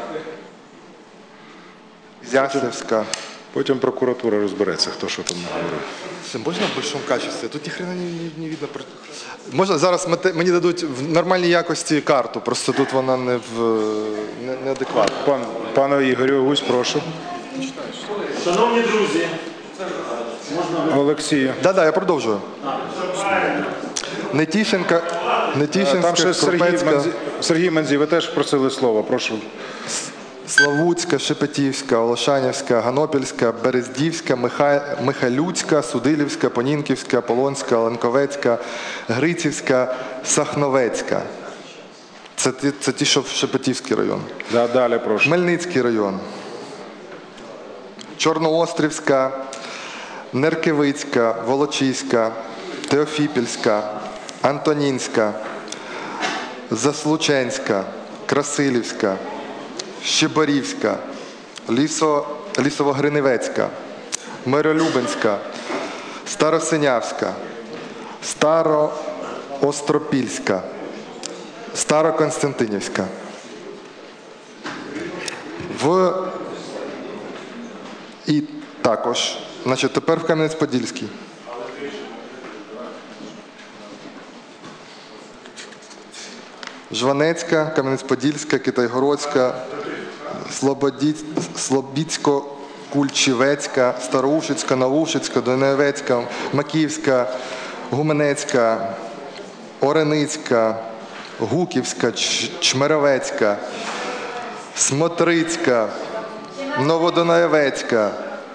Ізяслівська. Потім прокуратура розбереться, хто що там наговорив. Можна в большому качестві? Тут ніхрена не видно. Можна зараз мені дадуть в нормальній якості карту, просто тут вона неадекватна. Пане Ігорю Гусь, прошу. Шановні друзі, Олексію. Так, я продовжую. Нетішинська, там ще Крупецька. Сергій Манзій, ви теж просили слово, прошу. Славутська, Шепетівська, Олошанівська, Ганопільська, Берездівська, Михайлюцька, Судилівська, Понінківська, Полонська, Ленковецька, Грицівська, Сахновецька. Це ті, що в Шепетівський район. Далі, прошу. Хмельницький район. Чорноострівська, Неркевицька, Волочиська, Теофіпільська, Антонінська, Заслученська, Красилівська, Щеборівська, Лісово-Гриневецька, Миролюбинська, Старосинявська, Староостропільська, Староконстантинівська. І також, тепер в Кам'янець-Подільський. Жванецька, Кам'янець-Подільська, Китайгородська, Слобідсько-Кульчівецька, Староушицька, Новушицька, Донецька, Макіївська, Гуменецька, Ореницька, Гуківська, Чмеровецька, Смотрицька, Новодонаєвецька,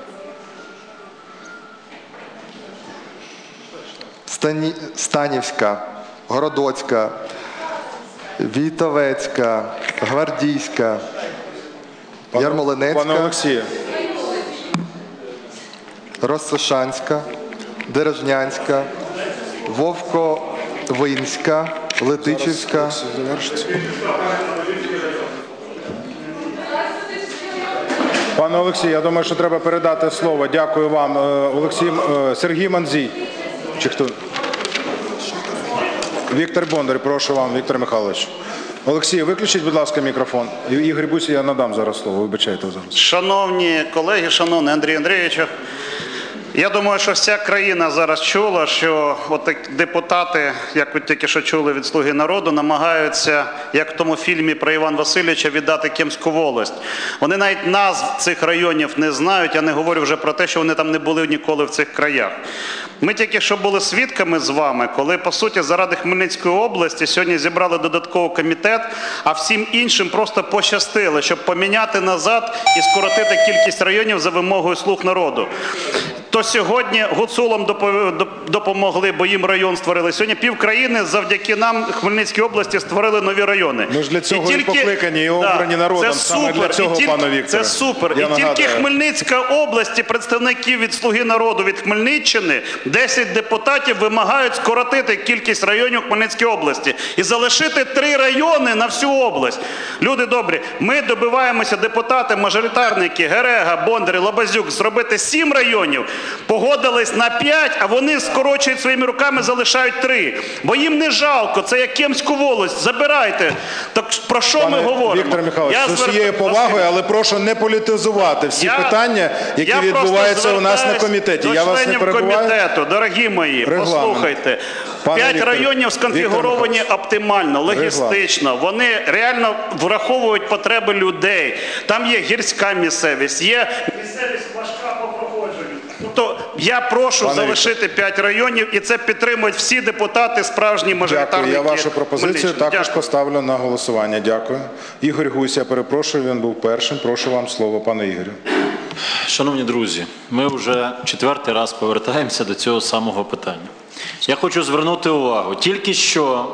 Станівська, Городоцька, Війтовецька, Гвардійська, Ярмолинецька, Пане Олексію. Росошанська, Дережнянська, Вовковинська, Летичівська. Пане Олексій, я думаю, що треба передати слово. Дякую вам. Сергій Манзій. Чи хто? Віктор Бондар, прошу вам, Віктор Михайлович. Олексій, виключіть, будь ласка, мікрофон. Ігор Бусі, я надам зараз слово, вибачайте зараз. Шановні колеги, шановний Андрій Андрійович, я думаю, що вся країна зараз чула, що от депутати, як ви тільки що чули від «Слуги народу», намагаються, як в тому фільмі про Івана Васильовича, віддати Кемську волость. Вони навіть назв цих районів не знають, я не говорю вже про те, що вони там не були ніколи в цих краях. Ми тільки що були свідками з вами, коли, по суті, заради Хмельницької області сьогодні зібрали додатковий комітет, а всім іншим просто пощастило, щоб поміняти назад і скоротити кількість районів за вимогою «Слуг народу». То сьогодні гуцулам допомогли, бо їм район створили. Сьогодні півкраїни завдяки нам Хмельницькій області створили нові райони. Ми ж для цього і покликані, і обрані народом. Саме для цього, пане Вікторе. Це супер. І тільки Хмельницька область, і представників від «Слуги народу» від Хмельниччини, 10 депутатів вимагають скоротити кількість районів Хмельницької області і залишити 3 райони на всю область. Люди добрі, ми добиваємося, депутати, мажоритарники, Герега, Бондар і Лабазюк, зробити 7 районів. Погодились на 5, а вони скорочують своїми руками, залишають 3. Бо їм не жалко, це як Кемську волость, забирайте. Так про що ми говоримо? Віктор Михайлович, з усією повагою, але прошу не політизувати всі питання, які відбуваються у нас на комітеті. Я вас не перебиваю. Комітету, дорогі мої, послухайте. 5 районів сконфігуровані оптимально, логістично. Вони реально враховують потреби людей. Там є гірська місцевість, є місцевість важка по проходженню. Тобто я прошу залишити 5 районів, і це підтримують всі депутати, справжні мажоритарники. Дякую, я вашу пропозицію також поставлю на голосування. Дякую. Ігор Гусь, я перепрошую, він був першим. Прошу вам слово, пане Ігорю. Шановні друзі, ми вже 4-й раз повертаємося до цього самого питання. Я хочу звернути увагу, тільки що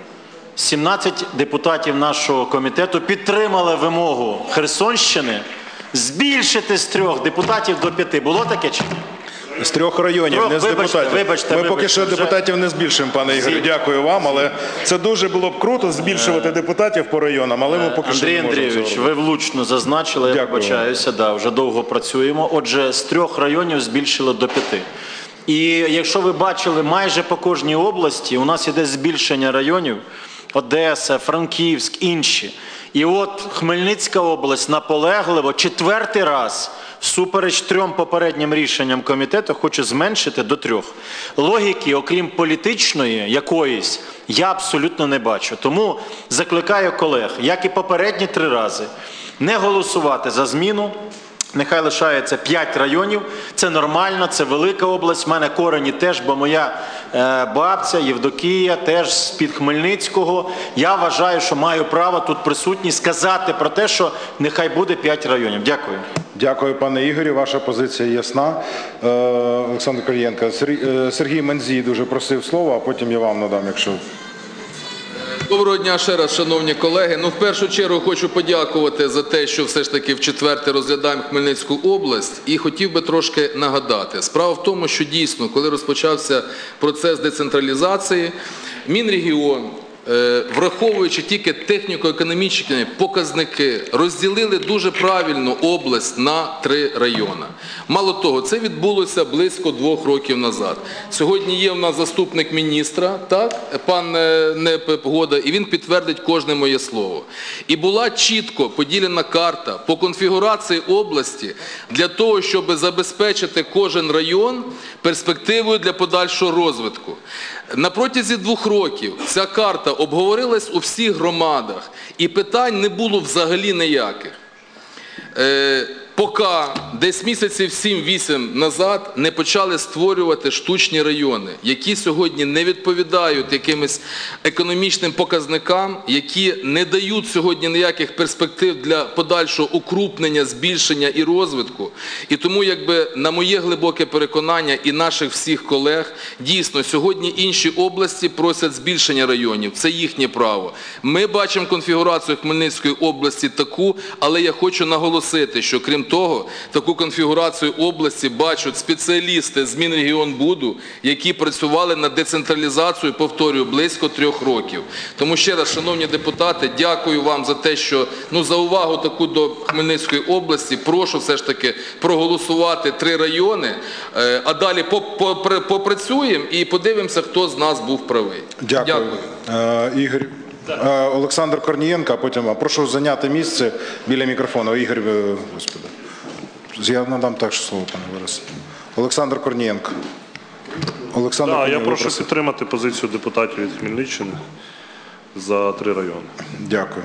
17 депутатів нашого комітету підтримали вимогу Херсонщини збільшити з 3 депутатів до 5. Було таке чи ні? З 3 районів, не з депутатів. Ми поки що депутатів не збільшуємо, пане Ігорю. Дякую вам, але це дуже було б круто збільшувати депутатів по районам, але ми поки що не можемо. Андрій Андрійович, ви влучно зазначили, я вибачаюся, вже довго працюємо. Отже, з 3 районів збільшили до 5. І якщо ви бачили, майже по кожній області у нас іде збільшення районів. Одеса, Франківськ, інші. І от Хмельницька область наполегливо 4-й раз всупереч 3 попереднім рішенням комітету хоче зменшити до 3. Логіки, окрім політичної якоїсь, я абсолютно не бачу. Тому закликаю колег, як і попередні 3 рази, не голосувати за зміну. Нехай лишається 5 районів, це нормально, це велика область, в мене корені теж, бо моя бабця Євдокія теж з-під Хмельницького. Я вважаю, що маю право тут присутній сказати про те, що нехай буде 5 районів. Дякую. Дякую, пане Ігорю, ваша позиція ясна. Олександр Корнієнко, Сергій Мандзій дуже просив слова, а потім я вам надам, якщо... Доброго дня ще раз, шановні колеги. В першу чергу хочу подякувати за те, що все ж таки в 4-те розглядаємо Хмельницьку область. І хотів би трошки нагадати. Справа в тому, що дійсно, коли розпочався процес децентралізації, Мінрегіон, враховуючи тільки техніко-економічні показники, розділили дуже правильно область на 3 райони. Мало того, це відбулося близько 2 років назад. Сьогодні є в нас заступник міністра, так, пан Непогода, і він підтвердить кожне моє слово. І була чітко поділена карта по конфігурації області для того, щоб забезпечити кожен район перспективою для подальшого розвитку. На протязі 2 років ця карта обговорилась у всіх громадах, і питань не було взагалі ніяких. Поки десь місяців 7-8 назад не почали створювати штучні райони, які сьогодні не відповідають якимось економічним показникам, які не дають сьогодні ніяких перспектив для подальшого укрупнення, збільшення і розвитку. І тому, на моє глибоке переконання і наших всіх колег, дійсно, сьогодні інші області просять збільшення районів. Це їхнє право. Ми бачимо конфігурацію Хмельницької області таку, але я хочу наголосити, що крім того, таку конфігурацію області бачать спеціалісти з Мінрегіонбуду, які працювали над децентралізацією, повторюю, близько 3 років. Тому ще раз, шановні депутати, дякую вам за те, що, за увагу таку до Хмельницької області. Прошу все ж таки проголосувати 3 райони, а далі попрацюємо і подивимося, хто з нас був правий. Дякую. Ігор Олександр Корнієнко, а потім прошу зайняти місце біля мікрофону. Ігор, господи. Я надам також слово, пане Борис. Олександр Корнієнко. Олександр Я прошу підтримати позицію депутатів від Хмельниччини за 3 райони. Дякую.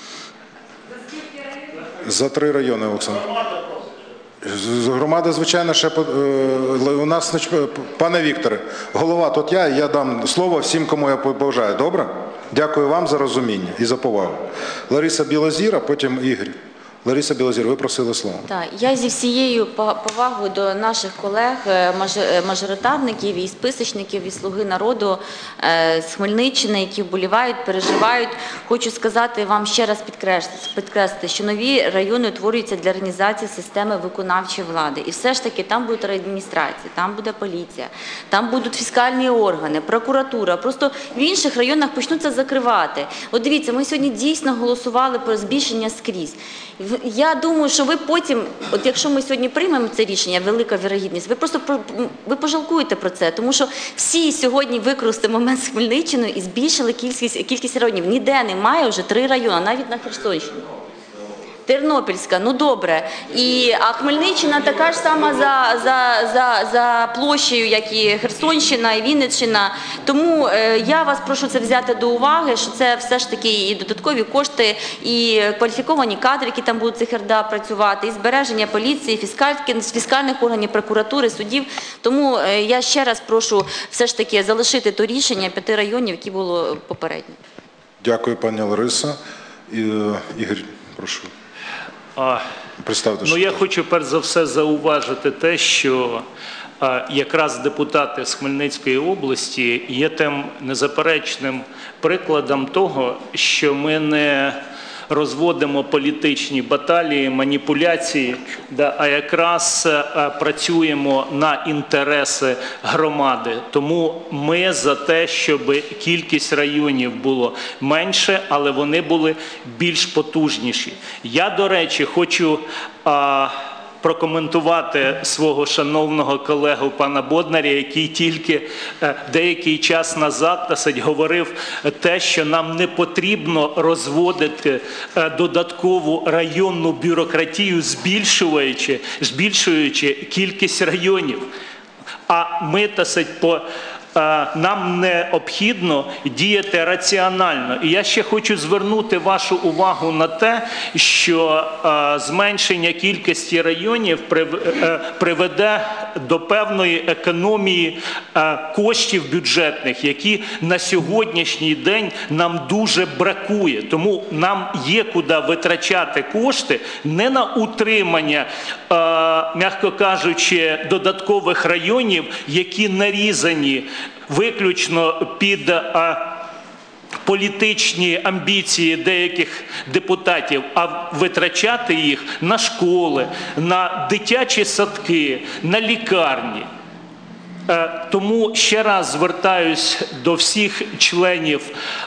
За 3 райони, Олександр. Громада, звичайно, ще у нас, пане Вікторе, голова тут я дам слово всім, кому я побажаю. Добре? Дякую вам за розуміння і за повагу. Лариса Білозір, а потім Ігор. Лариса Білозір, ви просили слово. Так, я зі всією повагою до наших колег, мажоритарників і списочників і «Слуги народу» з Хмельниччини, які вболівають, переживають, хочу сказати вам ще раз підкреслити, що нові райони утворюються для організації системи виконавчої влади. І все ж таки там будуть адміністрації, там буде поліція, там будуть фіскальні органи, прокуратура. Просто в інших районах почнуться закривати. От дивіться, ми сьогодні дійсно голосували про збільшення скрізь. Я думаю, що ви потім, от якщо ми сьогодні приймемо це рішення, велика вірогідність, ви пожалкуєте про це, тому що всі сьогодні використали момент з Хмельниччиною і збільшили кількість районів. Ніде немає вже 3 райони, навіть на Херсонщині. Тернопільська, ну добре. А Хмельниччина така ж сама за площею, як і Херсонщина, і Вінниччина. Тому я вас прошу це взяти до уваги, що це все ж таки і додаткові кошти, і кваліфіковані кадри, які там будуть цих РДА працювати, і збереження поліції, фіскальних органів, прокуратури, судів. Тому я ще раз прошу все ж таки залишити то рішення 5 районів, які було попередньо. Дякую, пані Лариса. Ігор, прошу. Я хочу перш за все зауважити те, що якраз депутати з Хмельницької області є тим незаперечним прикладом того, що ми не розводимо політичні баталії, маніпуляції, а якраз працюємо на інтереси громади. Тому ми за те, щоб кількість районів було менше, але вони були більш потужніші. Я, до речі, хочу прокоментувати свого шановного колегу пана Боднаря, який тільки деякий час назад говорив те, що нам не потрібно розводити додаткову районну бюрократію, збільшуючи кількість районів. А ми, нам необхідно діяти раціонально. І я ще хочу звернути вашу увагу на те, що зменшення кількості районів приведе до певної економії коштів бюджетних, які на сьогоднішній день нам дуже бракує. Тому нам є куди витрачати кошти не на утримання, м'яко кажучи, додаткових районів, які нарізані виключно під політичні амбіції деяких депутатів, а витрачати їх на школи, на дитячі садки, на лікарні. Тому ще раз звертаюсь до всіх членів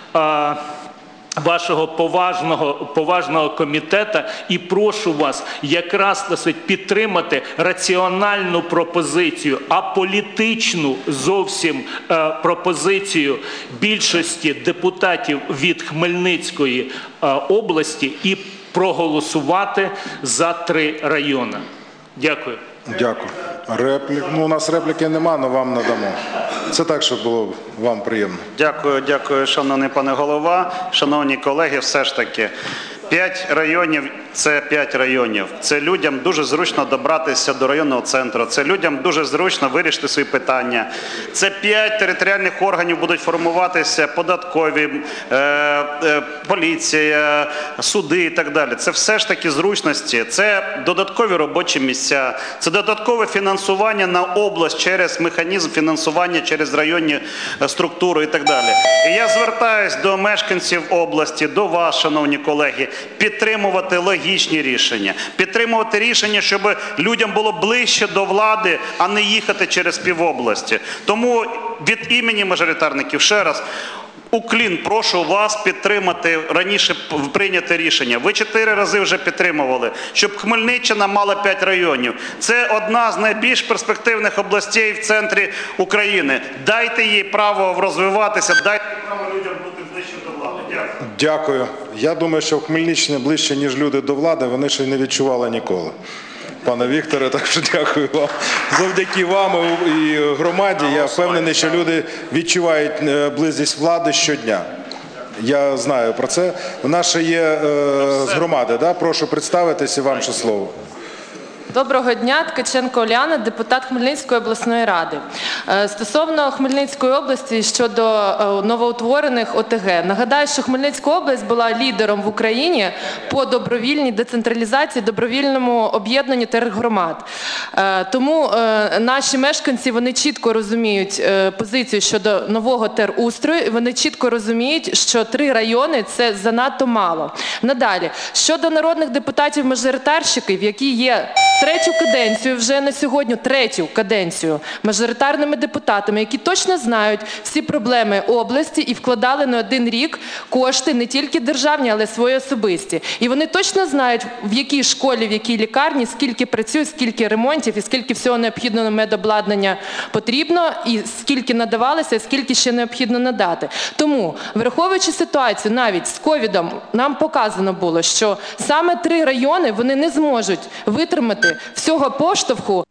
вашого поважного комітету і прошу вас якраз підтримати раціональну пропозицію, а політичну зовсім пропозицію більшості депутатів від Хмельницької області і проголосувати за 3 райони. Дякую. Дякую. У нас репліки нема, але вам надамо. Це так, щоб було вам приємно. Дякую, шановний пане голова. Шановні колеги, все ж таки, 5 районів – це 5 районів. Це людям дуже зручно добратися до районного центру, це людям дуже зручно вирішити свої питання. Це 5 територіальних органів будуть формуватися, податкові, поліція, суди і так далі. Це все ж таки зручності, це додаткові робочі місця, це додаткове фінансування на область через механізм фінансування, через районні структури і так далі. І я звертаюсь до мешканців області, до вас, шановні колеги, підтримувати логічні рішення. Підтримувати рішення, щоб людям було ближче до влади, а не їхати через півобласті. Тому від імені мажоритарників ще раз уклін, прошу вас підтримати раніше прийняте рішення. Ви 4 рази вже підтримували, щоб Хмельниччина мала 5 районів. Це одна з найбільш перспективних областей в центрі України. Дайте їй право розвиватися, дайте право людям бути ближче до влади. Дякую. Дякую. Я думаю, що в Хмельниччині ближче, ніж люди до влади, вони ще й не відчували ніколи. Пане Вікторе, так що дякую вам. Завдяки вам і громаді, я впевнений, що люди відчувають близькість влади щодня. Я знаю про це. У нас ще є з громади, да? Прошу представитись і вам ще слово. Доброго дня, Ткаченко Уляна, депутат Хмельницької обласної ради. Стосовно Хмельницької області щодо новоутворених ОТГ. Нагадаю, що Хмельницька область була лідером в Україні по добровільній децентралізації, добровільному об'єднанню тергромад. Тому наші мешканці, вони чітко розуміють позицію щодо нового терустрою, і вони чітко розуміють, що 3 райони – це занадто мало. Надалі, щодо народних депутатів-мажоритарщиків, які є третю каденцію, вже на сьогодні третю каденцію мажоритарними депутатами, які точно знають всі проблеми області і вкладали на 1 рік кошти не тільки державні, але й свої особисті. І вони точно знають, в якій школі, в якій лікарні, скільки працює, скільки ремонтів і скільки всього необхідного медобладнання потрібно, і скільки надавалося, і скільки ще необхідно надати. Тому, враховуючи ситуацію, навіть з ковідом, нам показано було, що саме 3 райони, вони не зможуть витримати всього поштовху.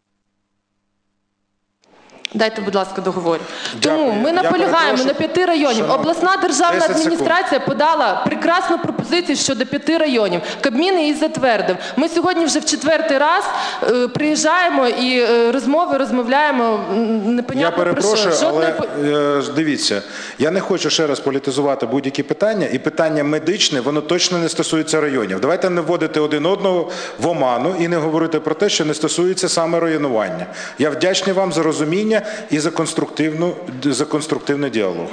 Дайте, будь ласка, договорю. Тому ми наполягаємо на 5 районів. Обласна державна адміністрація подала прекрасну пропозицію щодо 5 районів. Кабмін її затвердив. Ми сьогодні вже в 4-й раз приїжджаємо і розмовляємо непонятно про що. Я перепрошую, але дивіться, я не хочу ще раз політизувати будь-які питання, і питання медичне, воно точно не стосується районів. Давайте не вводити один одного в оману і не говорити про те, що не стосується саме районування. Я вдячний вам за розуміння і за конструктивний діалог.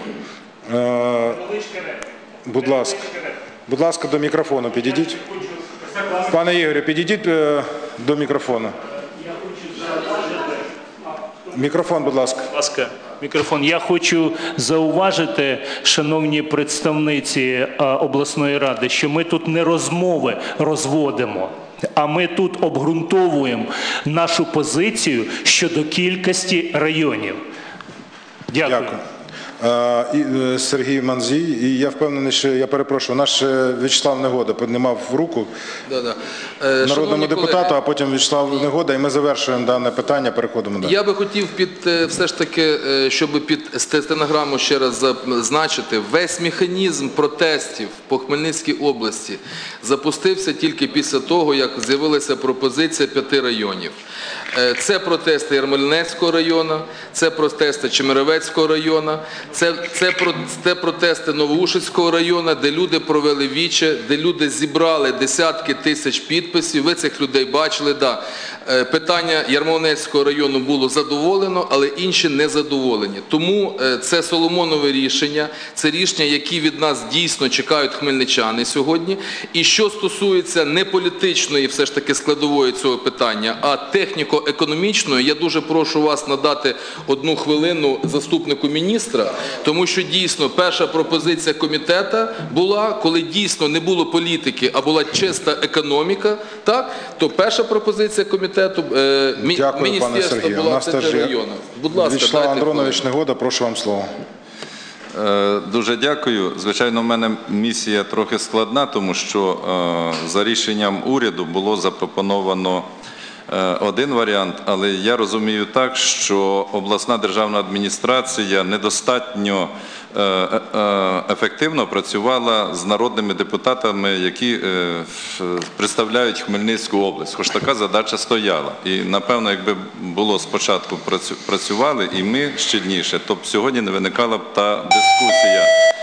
Будь ласка, до мікрофону підійдіть. Пане Ігорю, підійдіть до мікрофону. Мікрофон, будь ласка. Будь ласка, мікрофон. Я хочу зауважити, шановні представниці обласної ради, що ми тут не розмови розводимо, а ми тут обґрунтовуємо нашу позицію щодо кількості районів. Дякую. Сергій Манзій, і я впевнений, що, я перепрошую, наш В'ячеслав Негода піднімав руку народному депутату, а потім В'ячеслав Негода, і ми завершуємо дане питання, переходимо далі. Я би хотів все ж таки, щоб під стенограму ще раз зазначити, весь механізм протестів по Хмельницькій області запустився тільки після того, як з'явилася пропозиція 5 районів. Це протести Ярмолинецького району, це протести Чемеровецького району, це протести Новоушицького району, де люди провели віче, де люди зібрали десятки тисяч підписів. Ви цих людей бачили, да. Питання Ярмолинецького району було задоволено, але інші не задоволені. Тому це Соломонове рішення, це рішення, які від нас дійсно чекають хмельничани сьогодні. І що стосується не політичної все ж таки складової цього питання, а техніко-економічної, я дуже прошу вас надати 1 хвилину заступнику міністра, тому що дійсно перша пропозиція комітету була, коли дійсно не було політики, а була чиста економіка, так, то перша пропозиція комітету міністерства була в 5 районах. Будь ласка, В'ячеслав Андронович Негода, прошу вам слово. Дуже дякую. Звичайно, в мене місія трохи складна, тому що за рішенням уряду було запропоновано один варіант, але я розумію так, що обласна державна адміністрація недостатньо ефективно працювала з народними депутатами, які представляють Хмельницьку область. Хоч така задача стояла. І, напевно, якби було спочатку працювали і ми щільніше, то б сьогодні не виникала б та дискусія.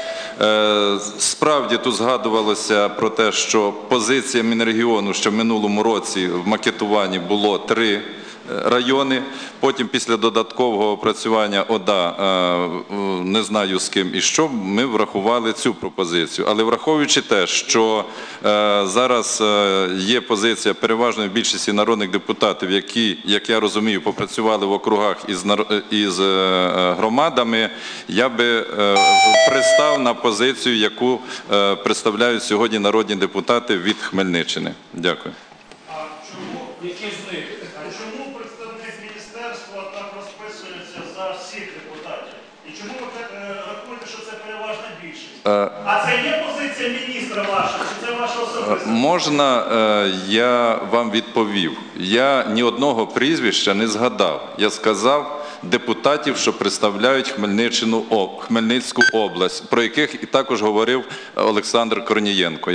Справді тут згадувалося про те, що позиція Мінрегіону, що в минулому році в макетуванні було 3 райони, потім після додаткового опрацювання ОДА, не знаю з ким і що, ми врахували цю пропозицію. Але враховуючи те, що зараз є позиція переважної більшості народних депутатів, які, як я розумію, попрацювали в округах із громадами, я би пристав на позицію, яку представляють сьогодні народні депутати від Хмельниччини. Дякую. Чому представник міністерства так розписується за всіх депутатів? І чому ви рахуєте, що це переважна більшість? А це є позиція пропозиція міністра ваша, чи це ваша особиста? Можна я вам відповів? Я ні одного прізвища не згадав. Я сказав депутатів, що представляють Хмельницьку область, про яких і також говорив Олександр Корнієнко.